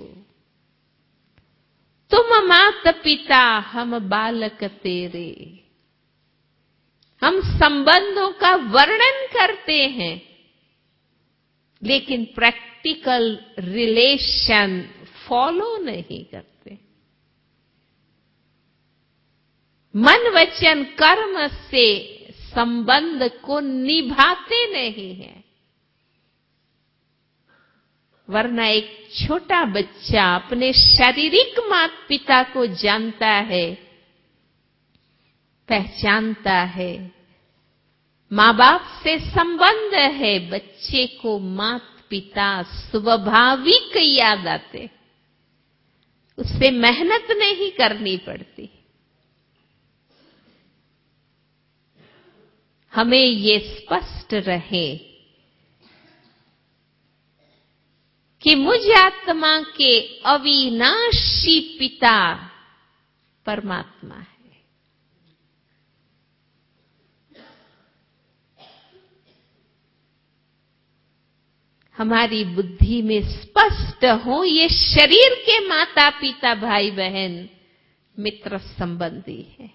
A: तुम माता पिता, हम बालक तेरे। हम संबंधों का वर्णन करते हैं, लेकिन प्रैक्टिकल रिलेशन फॉलो नहीं करते। मन वचन कर्म से संबंध को निभाते नहीं हैं। वरना एक छोटा बच्चा अपने शारीरिक माता पिता को जानता है, पहचानता है, माँ बाप से संबंध है, बच्चे को माता पिता स्वाभाविक याद आते, उससे मेहनत नहीं करनी पड़ती। हमें ये स्पष्ट रहे कि मुझ आत्मा के अविनाशी पिता परमात्मा है। हमारी बुद्धि में स्पष्ट हो, ये शरीर के माता पिता भाई बहन मित्र संबंधी है,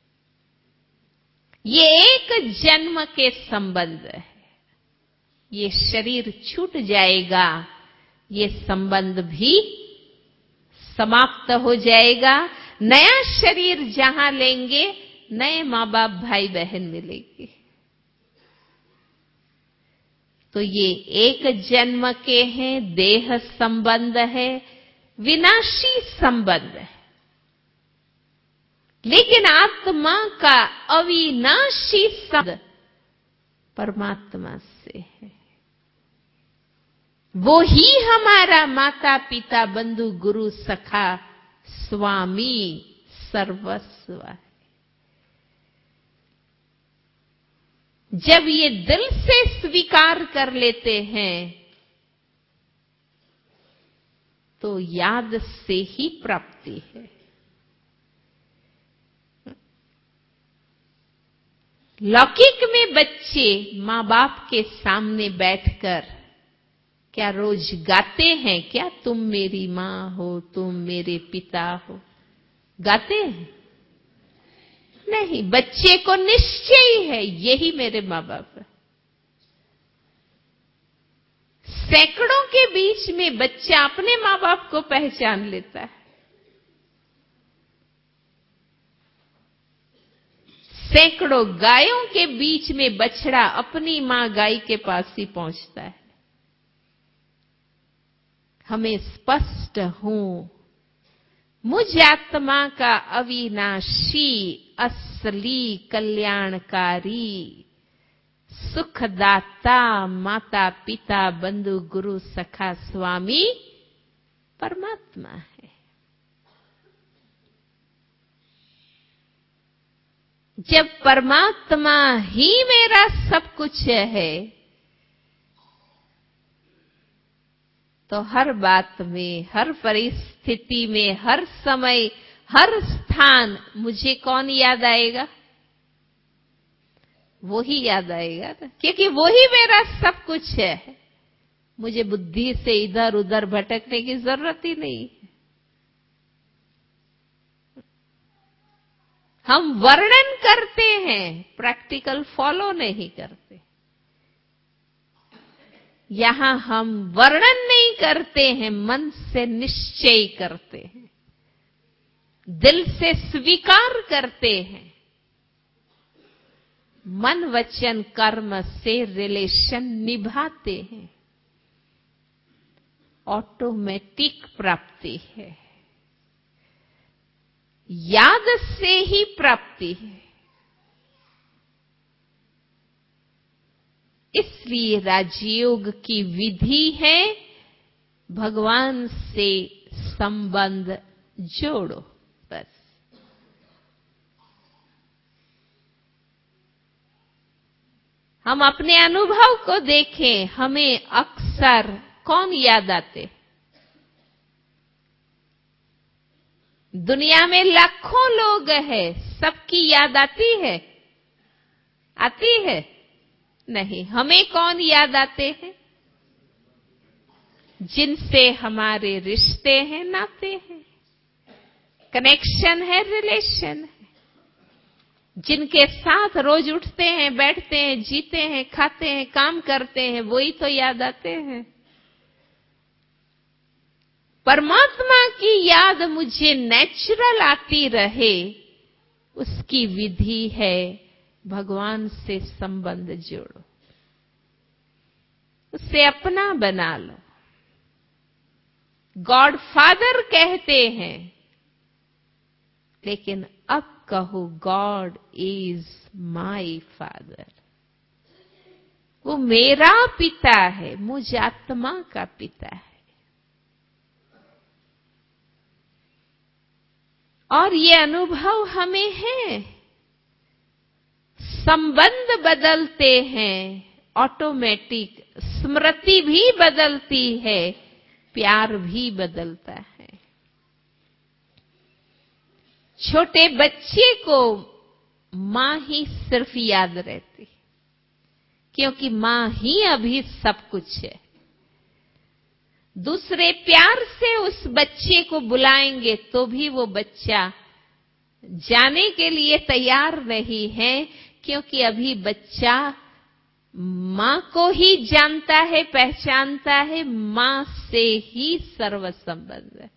A: ये एक जन्म के संबंध है। ये शरीर छूट जाएगा, ये संबंध भी समाप्त हो जाएगा। नया शरीर जहां लेंगे, नए माँ बाप भाई बहन मिलेंगे। तो ये एक जन्म के हैं, देह संबंध है, विनाशी संबंध है। लेकिन आत्मा का अविनाशी संबंध परमात्मा से है। वो ही हमारा माता पिता बंधु गुरु सखा स्वामी सर्वस्व है। जब ये दिल से स्वीकार कर लेते हैं तो याद से ही प्राप्ति है। लौकिक में बच्चे माँ बाप के सामने बैठकर क्या रोज गाते हैं क्या, तुम मेरी माँ हो, तुम मेरे पिता हो? गाते हैं? नहीं, बच्चे को निश्चय है यही मेरे माँ बाप है। सैकड़ों के बीच में बच्चा अपने माँ बाप को पहचान लेता है। सैकड़ों गायों के बीच में बछड़ा अपनी मां गाय के पास ही पहुंचता है। हमें स्पष्ट हूं, मुझ आत्मा का अविनाशी, असली कल्याणकारी, सुखदाता माता पिता बंधु गुरु सखा स्वामी परमात्मा है। जब परमात्मा ही मेरा सब कुछ है, तो हर बात में, हर परिस्थिति में, हर समय, हर स्थान मुझे कौन याद आएगा? वो ही याद आएगा ना, क्योंकि वो ही मेरा सब कुछ है। मुझे बुद्धि से इधर उधर भटकने की जरूरत ही नहीं है। हम वर्णन करते हैं, प्रैक्टिकल फॉलो नहीं करते। यहां हम वर्णन नहीं करते हैं, मन से निश्चय करते हैं, दिल से स्वीकार करते हैं। मन वचन कर्म से रिलेशन निभाते हैं। ऑटोमेटिक प्राप्ति है, याद से ही प्राप्ति है। इसलिए राजयोग की विधि है, भगवान से संबंध जोड़ो, बस। हम अपने अनुभव को देखें, हमें अक्सर कौन याद आते? दुनिया में लाखों लोग हैं, सबकी याद आती है? आती है? नहीं। हमें कौन याद आते हैं? जिनसे हमारे रिश्ते हैं, नाते हैं, कनेक्शन है, रिलेशन है, जिनके साथ रोज उठते हैं, बैठते हैं, जीते हैं, खाते हैं, काम करते हैं, वही तो याद आते हैं। परमात्मा की याद मुझे नेचुरल आती रहे, उसकी विधि है भगवान से संबंध जोड़ो, उसे अपना बना लो। गॉड फादर कहते हैं, लेकिन अब कहो गॉड इज माय फादर। वो मेरा पिता है, मुझ आत्मा का पिता है। और ये अनुभव हमें है। संबंध बदलते हैं, ऑटोमेटिक स्मृति भी बदलती है, प्यार भी बदलता है। छोटे बच्चे को मां ही सिर्फ याद रहती, क्योंकि मां ही अभी सब कुछ है। दूसरे प्यार से उस बच्चे को बुलाएंगे तो भी वो बच्चा जाने के लिए तैयार नहीं है, क्योंकि अभी बच्चा मां को ही जानता है, पहचानता है, मां से ही सर्व संबंध है।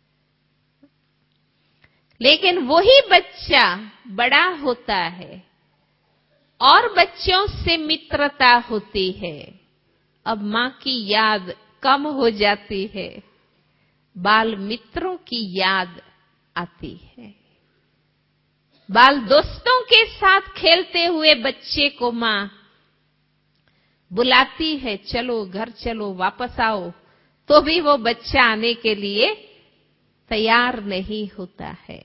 A: लेकिन वही बच्चा बड़ा होता है और बच्चों से मित्रता होती है, अब मां की याद कम हो जाती है, बाल मित्रों की याद आती है। बाल दोस्तों के साथ खेलते हुए बच्चे को मां बुलाती है, चलो घर चलो, वापस आओ, तो भी वो बच्चा आने के लिए तैयार नहीं होता है।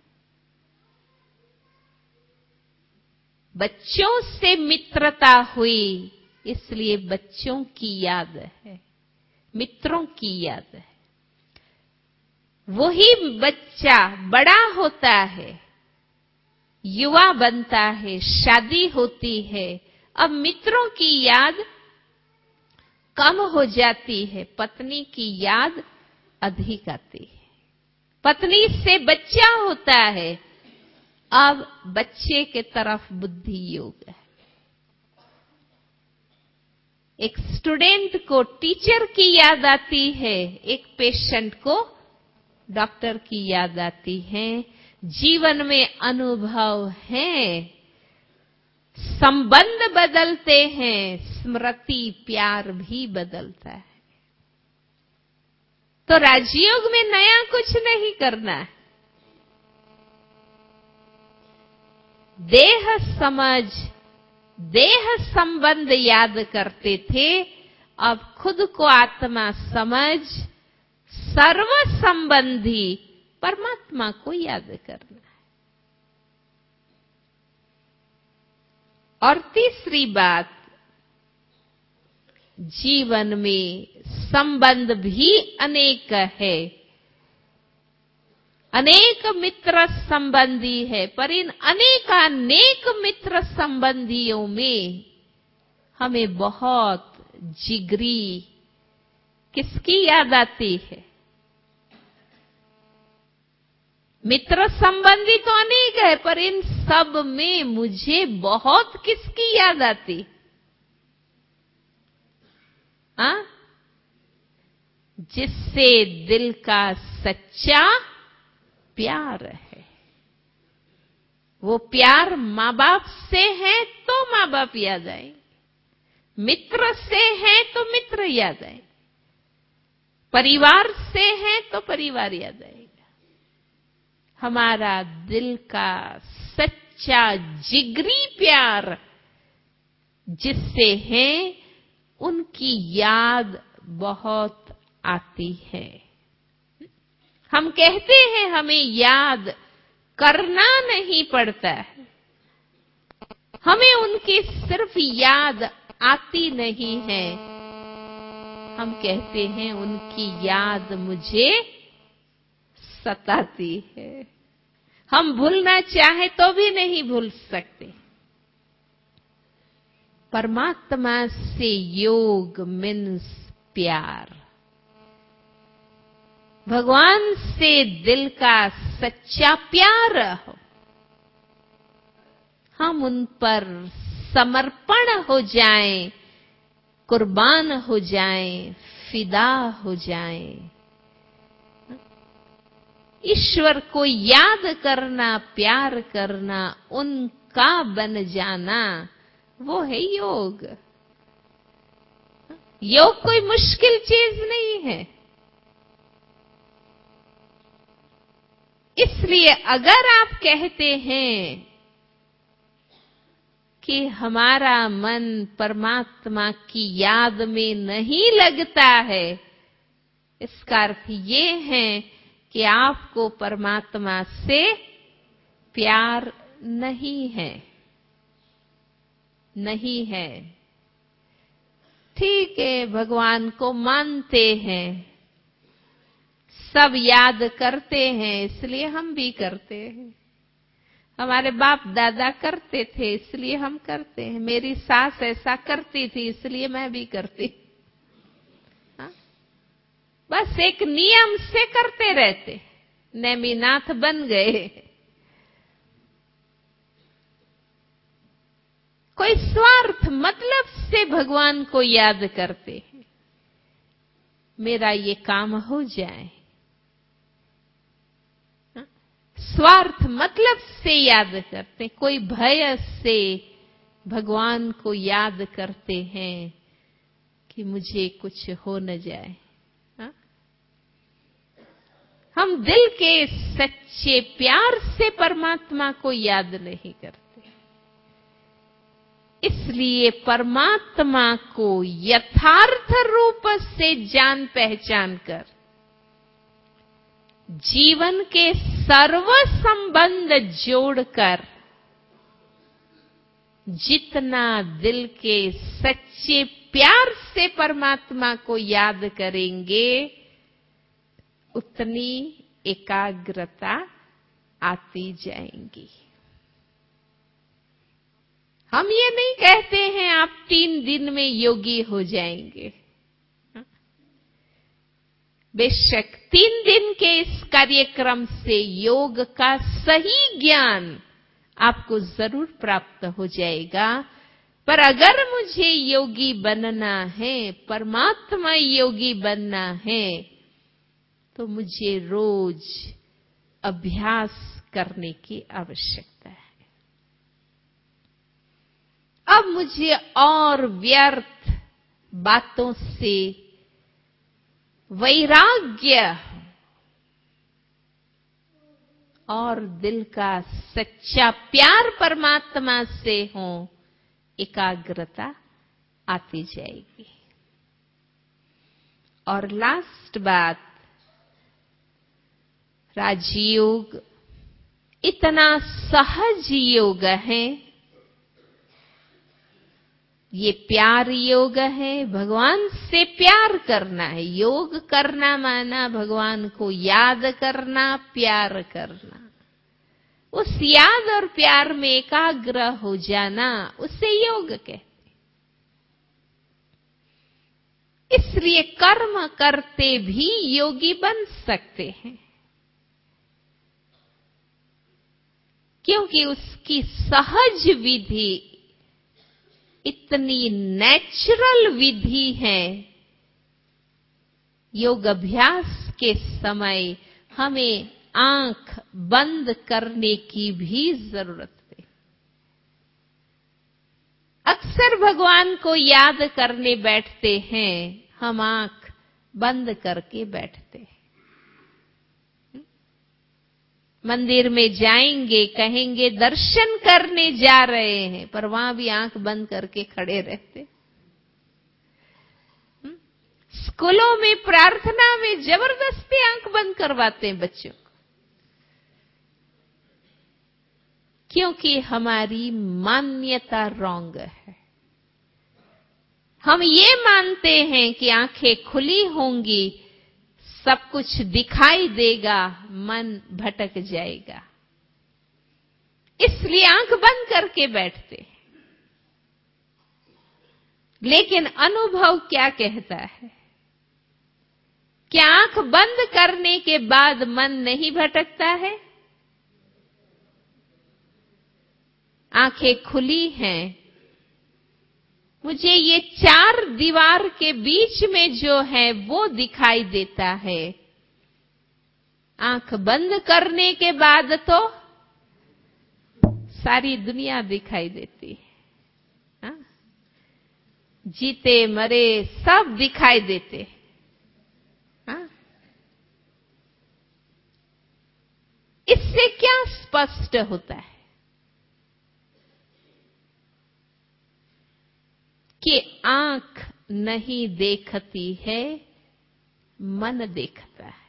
A: बच्चों से मित्रता हुई, इसलिए बच्चों की याद है, मित्रों की याद है। वही बच्चा बड़ा होता है, युवा बनता है, शादी होती है, अब मित्रों की याद कम हो जाती है, पत्नी की याद अधिक आती है। पत्नी से बच्चा होता है, अब बच्चे के तरफ बुद्धि योग है। एक स्टूडेंट को टीचर की याद आती है, एक पेशेंट को डॉक्टर की याद आती है। जीवन में अनुभव है, संबंध बदलते हैं, स्मृति प्यार भी बदलता है। तो राजयोग में नया कुछ नहीं करना है। देह समझ, देह संबंध याद करते थे, अब खुद को आत्मा समझ, सर्व संबंधी परमात्मा को याद करना है। और तीसरी बात, जीवन में संबंध भी अनेक है, अनेक मित्र संबंधी है, पर इन अनेकानेक मित्र संबंधियों में हमें बहुत जिगरी किसकी याद आती है? मित्र संबंधी तो अनेक है, पर इन सब में मुझे बहुत किसकी याद आती? हाँ, जिससे दिल का सच्चा प्यार है। वो प्यार माँ बाप से है तो माँ बाप याद आएंगे, मित्र से है तो मित्र याद आएंगे, परिवार से है तो परिवार याद आएगा। हमारा दिल का सच्चा जिगरी प्यार जिससे है, उनकी याद बहुत आती है। हम कहते हैं हमें याद करना नहीं पड़ता है, हमें उनकी सिर्फ याद आती नहीं है, हम कहते हैं उनकी याद मुझे सताती है। हम भूलना चाहे तो भी नहीं भूल सकते। परमात्मा से योग मीन्स प्यार, भगवान से दिल का सच्चा प्यार हो। हम उन पर समर्पण हो जाएं, कुर्बान हो जाएं, फिदा हो जाएं। ईश्वर को याद करना, प्यार करना, उनका बन जाना, वो है योग। योग कोई मुश्किल चीज नहीं है। इसलिए अगर आप कहते हैं कि हमारा मन परमात्मा की याद में नहीं लगता है, इसका अर्थ ये है कि आपको परमात्मा से प्यार नहीं है, नहीं है। ठीक है, भगवान को मानते हैं, सब याद करते हैं, इसलिए हम भी करते हैं। हमारे बाप दादा करते थे इसलिए हम करते हैं। मेरी सास ऐसा करती थी इसलिए मैं भी करती। हा? बस एक नियम से करते रहते, नेमिनाथ बन गए। कोई स्वार्थ मतलब से भगवान को याद करते हैं, मेरा ये काम हो जाए। स्वार्थ मतलब से याद करते, कोई भय से भगवान को याद करते हैं कि मुझे कुछ हो न जाए। हा? हम दिल के सच्चे प्यार से परमात्मा को याद नहीं करते। इसलिए परमात्मा को यथार्थ रूप से जान पहचान कर जीवन के सर्व संबंध जोड़कर जितना दिल के सच्चे प्यार से परमात्मा को याद करेंगे, उतनी एकाग्रता आती जाएंगी। हम ये नहीं कहते हैं आप तीन दिन में योगी हो जाएंगे। बेशक तीन दिन के इस कार्यक्रम से योग का सही ज्ञान आपको जरूर प्राप्त हो जाएगा। पर अगर मुझे योगी बनना है, परमात्मा योगी बनना है, तो मुझे रोज अभ्यास करने की आवश्यकता है। अब मुझे और व्यर्थ बातों से वैराग्य और दिल का सच्चा प्यार परमात्मा से हो, एकाग्रता आती जाएगी। और लास्ट बात, राजयोग इतना सहज योग है, ये प्यार योग है। भगवान से प्यार करना है। योग करना माना भगवान को याद करना, प्यार करना। उस याद और प्यार में एकाग्र हो जाना, उसे योग कहते। इसलिए कर्म करते भी योगी बन सकते हैं, क्योंकि उसकी सहज विधि इतनी नेचुरल विधि है। योग अभ्यास के समय हमें आंख बंद करने की भी जरूरत है। अक्सर भगवान को याद करने बैठते हैं, हम आंख बंद करके बैठते हैं। मंदिर में जाएंगे, कहेंगे दर्शन करने जा रहे हैं, पर वहां भी आंख बंद करके खड़े रहते। स्कूलों में प्रार्थना में जबरदस्ती आंख बंद करवाते हैं बच्चों को, क्योंकि हमारी मान्यता रॉन्ग है। हम ये मानते हैं कि आंखें खुली होंगी, सब कुछ दिखाई देगा, मन भटक जाएगा, इसलिए आंख बंद करके बैठते हैं। लेकिन अनुभव क्या कहता है? क्या आंख बंद करने के बाद मन नहीं भटकता है? आंखें खुली हैं, मुझे ये चार दीवार के बीच में जो है वो दिखाई देता है। आंख बंद करने के बाद तो सारी दुनिया दिखाई देती है। हा? जीते मरे सब दिखाई देते। हा? इससे क्या स्पष्ट होता है कि आंख नहीं देखती है, मन देखता है।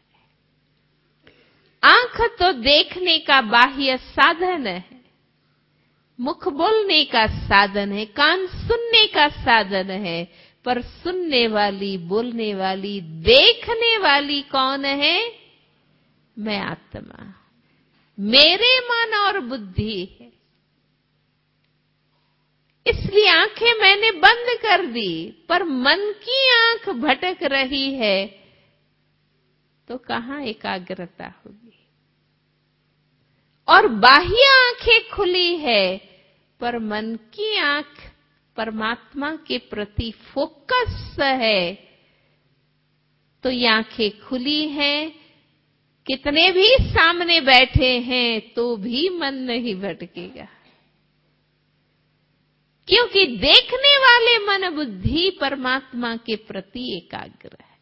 A: आंख तो देखने का बाह्य साधन है, मुख बोलने का साधन है, कान सुनने का साधन है, पर सुनने वाली, बोलने वाली, देखने वाली कौन है? मैं आत्मा, मेरे मन और बुद्धि है। इसलिए आंखें मैंने बंद कर दी, पर मन की आंख भटक रही है, तो कहां एकाग्रता होगी? और बाह्य आंखें खुली है, पर मन की आंख परमात्मा के प्रति फोकस है, तो ये आंखें खुली हैं, कितने भी सामने बैठे हैं तो भी मन नहीं भटकेगा, क्योंकि देखने वाले मन बुद्धि परमात्मा के प्रति एकाग्र है।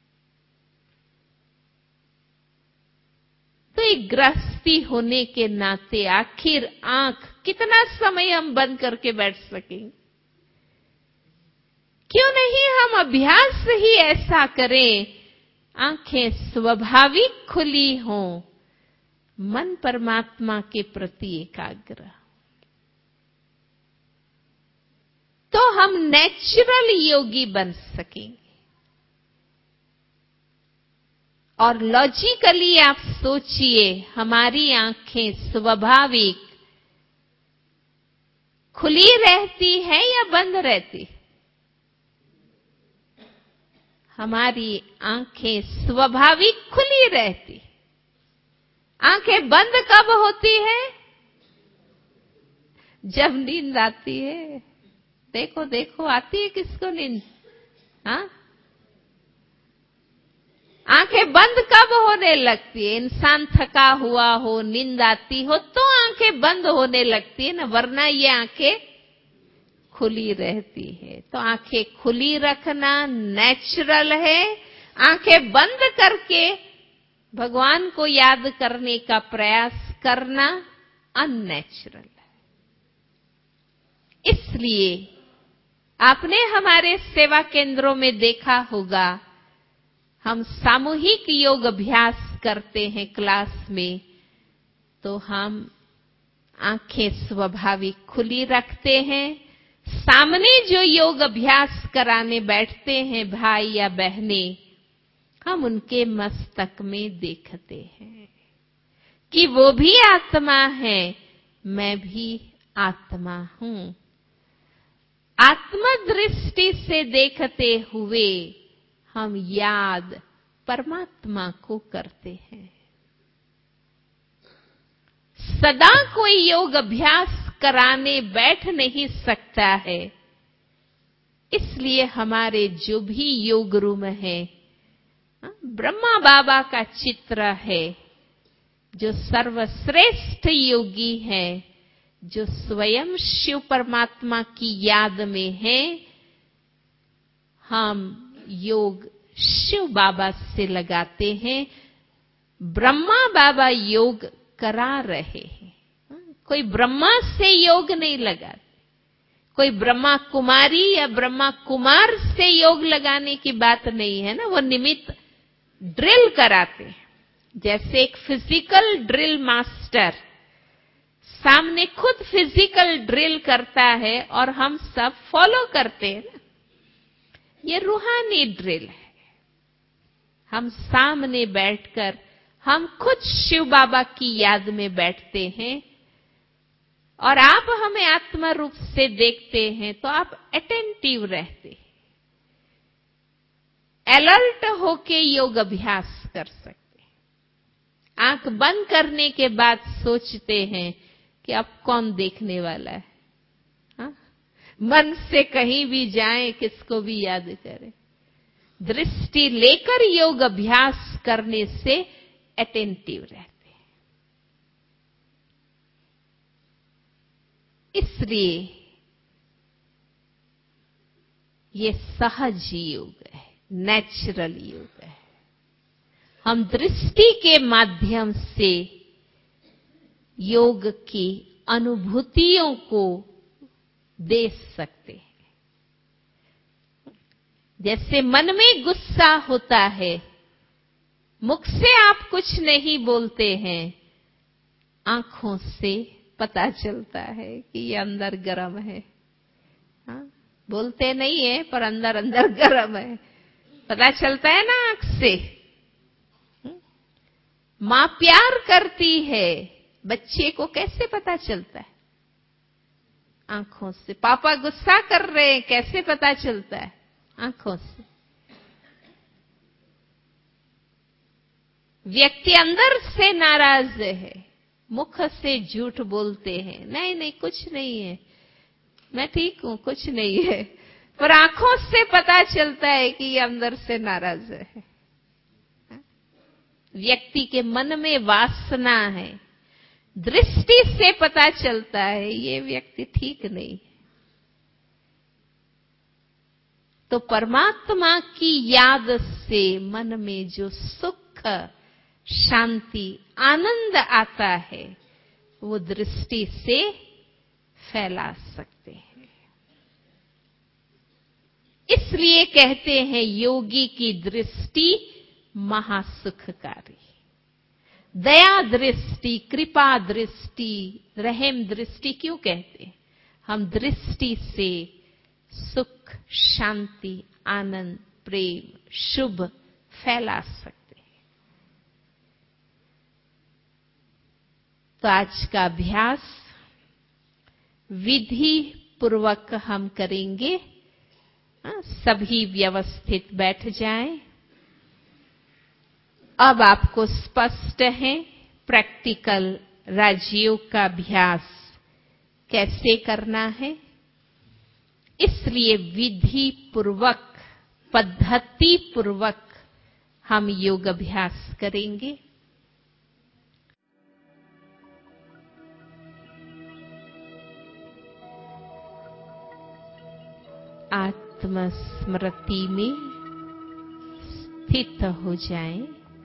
A: तो एक गृहस्थी होने के नाते आखिर आंख कितना समय हम बंद करके बैठ सकेंगे? क्यों नहीं हम अभ्यास ही ऐसा करें, आंखें स्वाभाविक खुली हों, मन परमात्मा के प्रति एकाग्र, तो हम नेचुरल योगी बन सकेंगे। और लॉजिकली आप सोचिए, हमारी आंखें स्वाभाविक खुली रहती है या बंद रहती? हमारी आंखें स्वाभाविक खुली रहती। आंखें बंद कब होती है? जब नींद आती है, देखो देखो आती है किसको नींद? हाँ, आंखें बंद कब होने लगती है? इंसान थका हुआ हो, नींद आती हो तो आंखें बंद होने लगती है ना, वरना ये आंखें खुली रहती है। तो आंखें खुली रखना नेचुरल है। आंखें बंद करके भगवान को याद करने का प्रयास करना अननेचुरल है। इसलिए आपने हमारे सेवा केंद्रों में देखा होगा, हम सामूहिक योग अभ्यास करते हैं क्लास में, तो हम आंखें स्वाभाविक खुली रखते हैं। सामने जो योग अभ्यास कराने बैठते हैं भाई या बहनें, हम उनके मस्तक में देखते हैं कि वो भी आत्मा है, मैं भी आत्मा हूं। आत्मा दृष्टि से देखते हुए हम याद परमात्मा को करते हैं। सदा कोई योग अभ्यास कराने बैठ नहीं सकता है, इसलिए हमारे जो भी योग रूम है, ब्रह्मा बाबा का चित्र है, जो सर्वश्रेष्ठ योगी है, जो स्वयं शिव परमात्मा की याद में है। हम योग शिव बाबा से लगाते हैं, ब्रह्मा बाबा योग करा रहे हैं। कोई ब्रह्मा से योग नहीं लगाते, कोई ब्रह्मा कुमारी या ब्रह्मा कुमार से योग लगाने की बात नहीं है ना, वो निमित्त ड्रिल कराते हैं। जैसे एक फिजिकल ड्रिल मास्टर सामने खुद फिजिकल ड्रिल करता है और हम सब फॉलो करते हैं ना, ये रूहानी ड्रिल है। हम सामने बैठकर हम खुद शिव बाबा की याद में बैठते हैं और आप हमें आत्मा रूप से देखते हैं, तो आप अटेंटिव रहते हैं, अलर्ट होके योग अभ्यास कर सकते हैं। आंख बंद करने के बाद सोचते हैं कि अब कौन देखने वाला है, हा? मन से कहीं भी जाएं, किसको भी याद करें। दृष्टि लेकर योग अभ्यास करने से अटेंटिव रहते हैं। इसलिए ये सहज योग है, नेचुरल योग है। हम दृष्टि के माध्यम से योग की अनुभूतियों को दे सकते हैं। जैसे मन में गुस्सा होता है, मुख से आप कुछ नहीं बोलते हैं, आंखों से पता चलता है कि ये अंदर गर्म है। हाँ? बोलते नहीं है पर अंदर अंदर गर्म है, पता चलता है ना आंख से। मां प्यार करती है, बच्चे को कैसे पता चलता है? आंखों से। पापा गुस्सा कर रहे हैं, कैसे पता चलता है? आंखों से। व्यक्ति अंदर से नाराज है, मुख से झूठ बोलते हैं, नहीं नहीं कुछ नहीं है, मैं ठीक हूं, कुछ नहीं है, पर आंखों से पता चलता है कि ये अंदर से नाराज है। व्यक्ति के मन में वासना है, दृष्टि से पता चलता है ये व्यक्ति ठीक नहीं है। तो परमात्मा की याद से मन में जो सुख, शांति, आनंद आता है, वो दृष्टि से फैला सकते हैं। इसलिए कहते हैं योगी की दृष्टि महासुखकारी। दया दृष्टि, कृपा दृष्टि, रहम दृष्टि क्यों कहते हैं? हम दृष्टि से सुख, शांति, आनंद, प्रेम, शुभ फैला सकते हैं। तो आज का अभ्यास विधि पूर्वक हम करेंगे। सभी व्यवस्थित बैठ जाएं। अब आपको स्पष्ट है प्रैक्टिकल राजयोग का अभ्यास कैसे करना है, इसलिए विधि पूर्वक, पद्धति पूर्वक हम योग अभ्यास करेंगे। आत्मस्मृति में स्थित हो जाएं।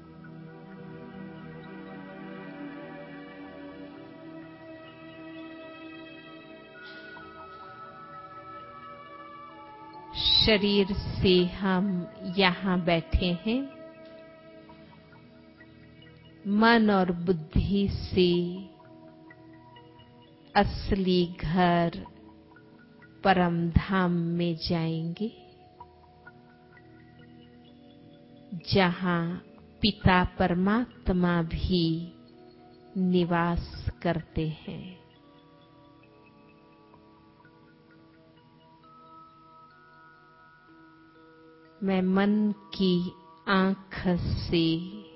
A: शरीर से हम यहाँ बैठे हैं, मन और बुद्धि से असली घर परम धाम में जाएंगे, जहाँ पिता परमात्मा भी निवास करते हैं। मैं मन की आंख से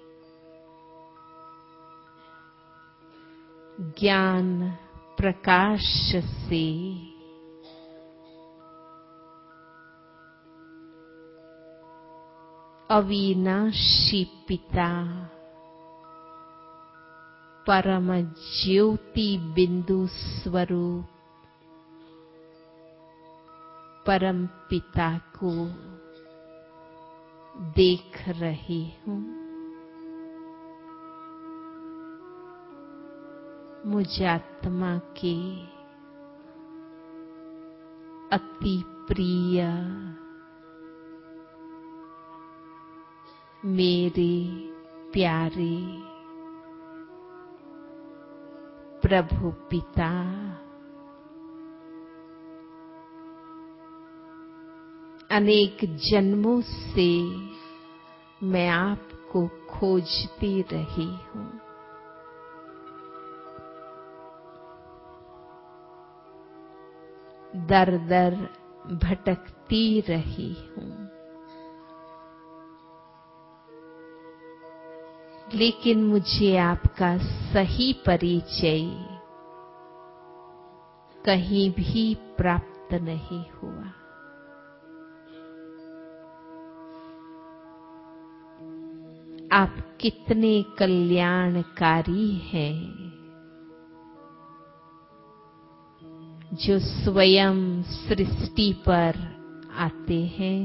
A: ज्ञान प्रकाश से अविनाशी पिता परम ज्योति बिंदु स्वरूप परम पिता को देख रही हूँ। मुझ आत्मा के अति प्रिय मेरे प्यारे प्रभु पिता, अनेक जन्मों से मैं आपको खोजती रही हूँ। दर दर भटकती रही हूँ, लेकिन मुझे आपका सही परिचय कहीं भी प्राप्त नहीं हुआ। आप कितने कल्याणकारी हैं, जो स्वयं सृष्टि पर आते हैं,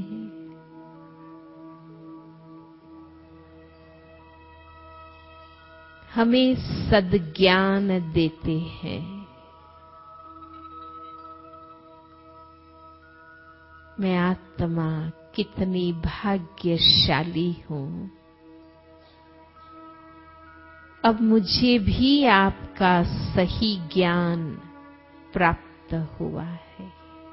A: हमें सद्ज्ञान देते हैं। मैं आत्मा कितनी भाग्यशाली हूँ। अब मुझे भी आपका सही ज्ञान प्राप्त हुआ है।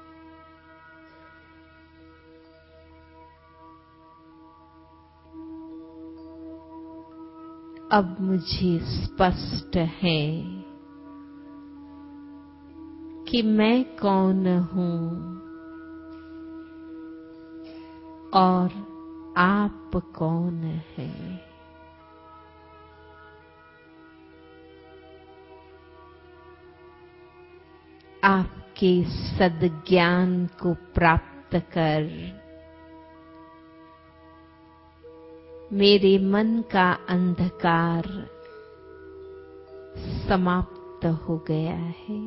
A: अब मुझे स्पष्ट है कि मैं कौन हूँ और आप कौन हैं। आपके सद्ज्ञान को प्राप्त कर मेरे मन का अंधकार समाप्त हो गया है।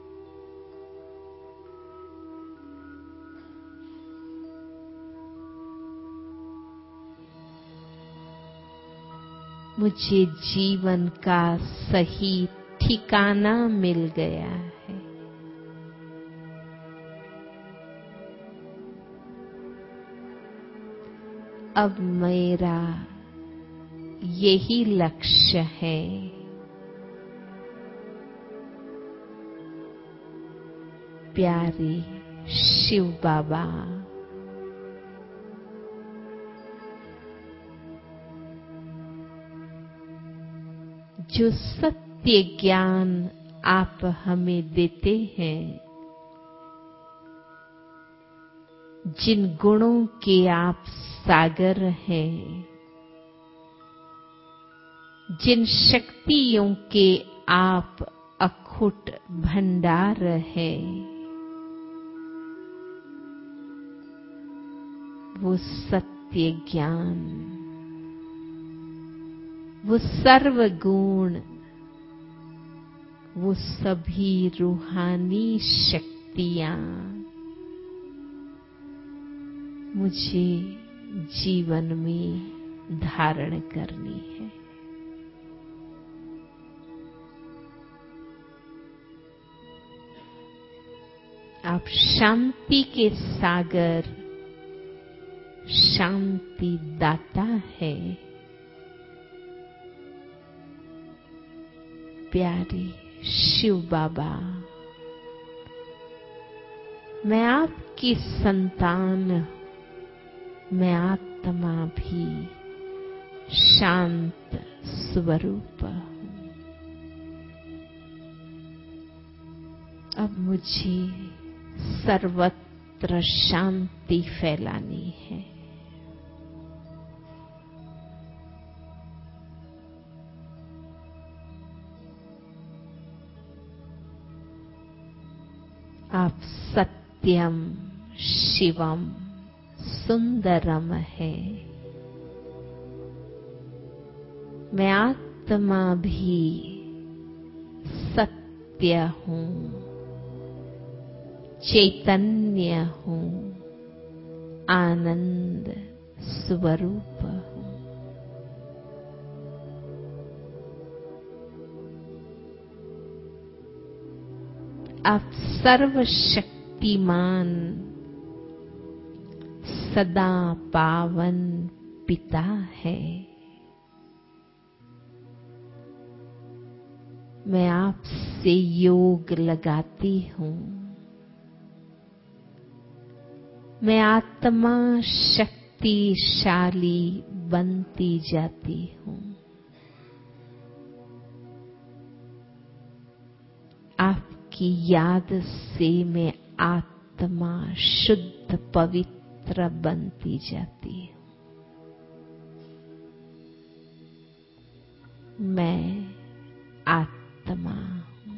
A: मुझे जीवन का सही ठिकाना मिल गया है। अब मेरा यही लक्ष्य है, प्यारे शिव बाबा, जो सत्य ज्ञान आप हमें देते हैं, जिन गुणों के आप सागर हैं, जिन शक्तियों के आप अखुट भंडार है, वो सत्य ज्ञान, वो सर्वगुण, वो सभी रूहानी शक्तियां मुझे जीवन में धारण करनी है। आप शांति के सागर, शांति दाता है। प्यारे शिव बाबा, मैं आपकी संतान, मैं आत्मा भी शांत स्वरूप हूं। अब मुझे सर्वत्र शांति फैलानी है। आप सत्यम शिवम सुंदरम है। मैं आत्मा भी सत्य हूं, चैतन्य हूं, आनंद स्वरूप हूं। आप सर्वशक्तिमान, सदा पावन पिता है। मैं आपसे योग लगाती हूं। मैं आत्मा शक्तिशाली बनती जाती हूं। आपकी याद से मैं आत्मा शुद्ध पवित्र बनती जाती हूं। मैं आत्मा हूं।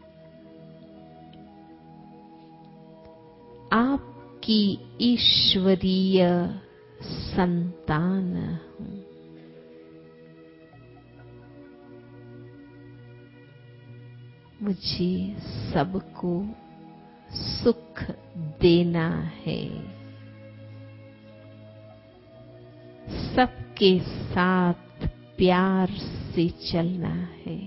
A: आपकी ईश्वरीय संतान हूं। मुझे सबको सुख देना है, सबके साथ प्यार से चलना है।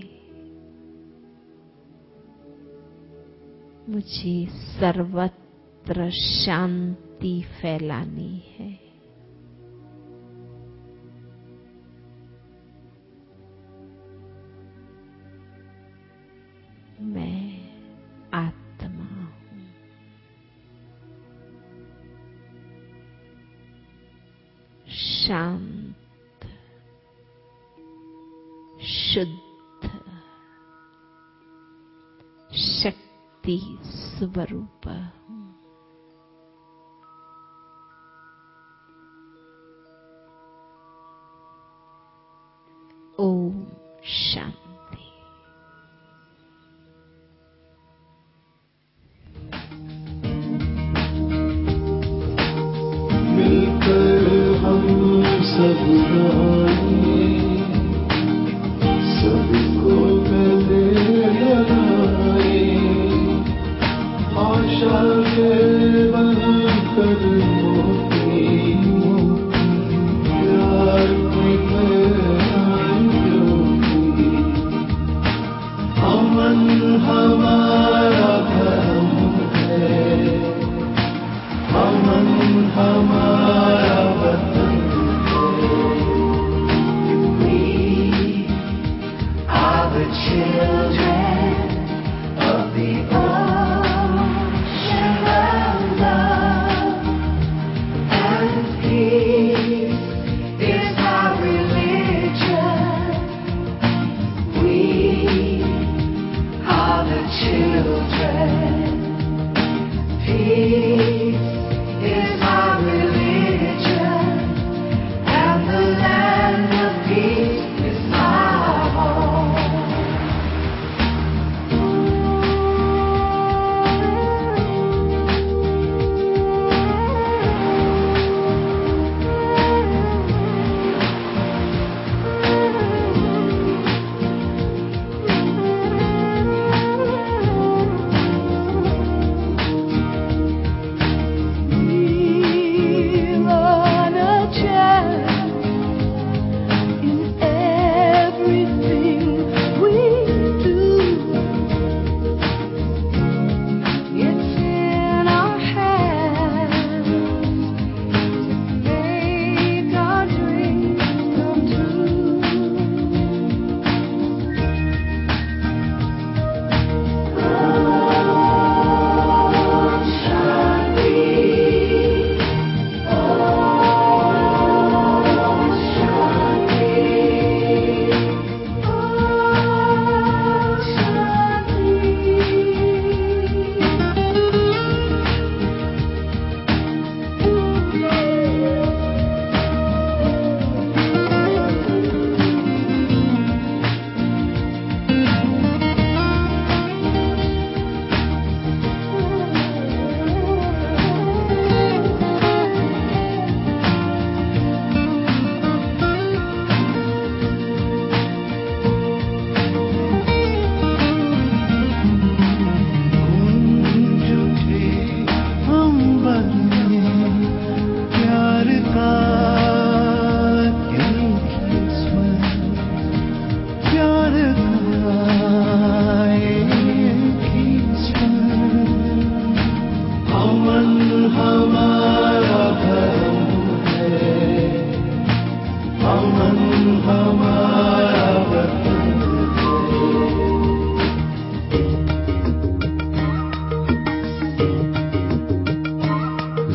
A: मुझे सर्वत्र शांति फैलानी है। मैं आत्मा हूं। शांत, शुद्ध, शक्ति स्वरूप हूं। ओम शांति।
B: सब गाएं, सबको गले लगाएं, आशा के बनकर मोती प्यार की फैलाएं ज्योति। अमन हमारा धर्म है, अमन हमारा वतन। Children of the ocean of love,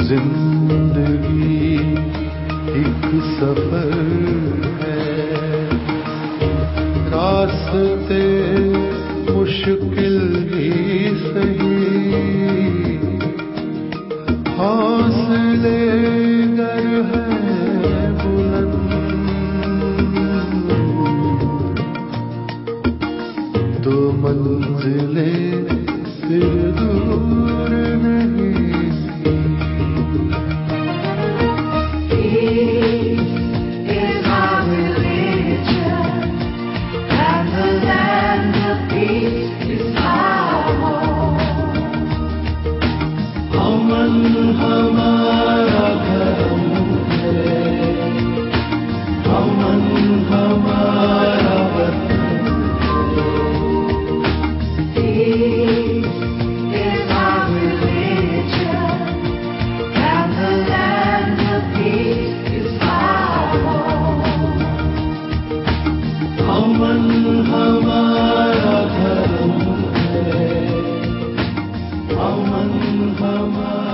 B: जिंदगी एक सफर है, रास्ते मुश्किल भी सही, हौसले गर है बुलंद, दो मंजिलें फिर दूर नहीं। हमारा धर्म है, अमन हमारा वतन है। Peace is our religion, and the land of peace is our home. अमन हमारा धर्म है, अमन हमारा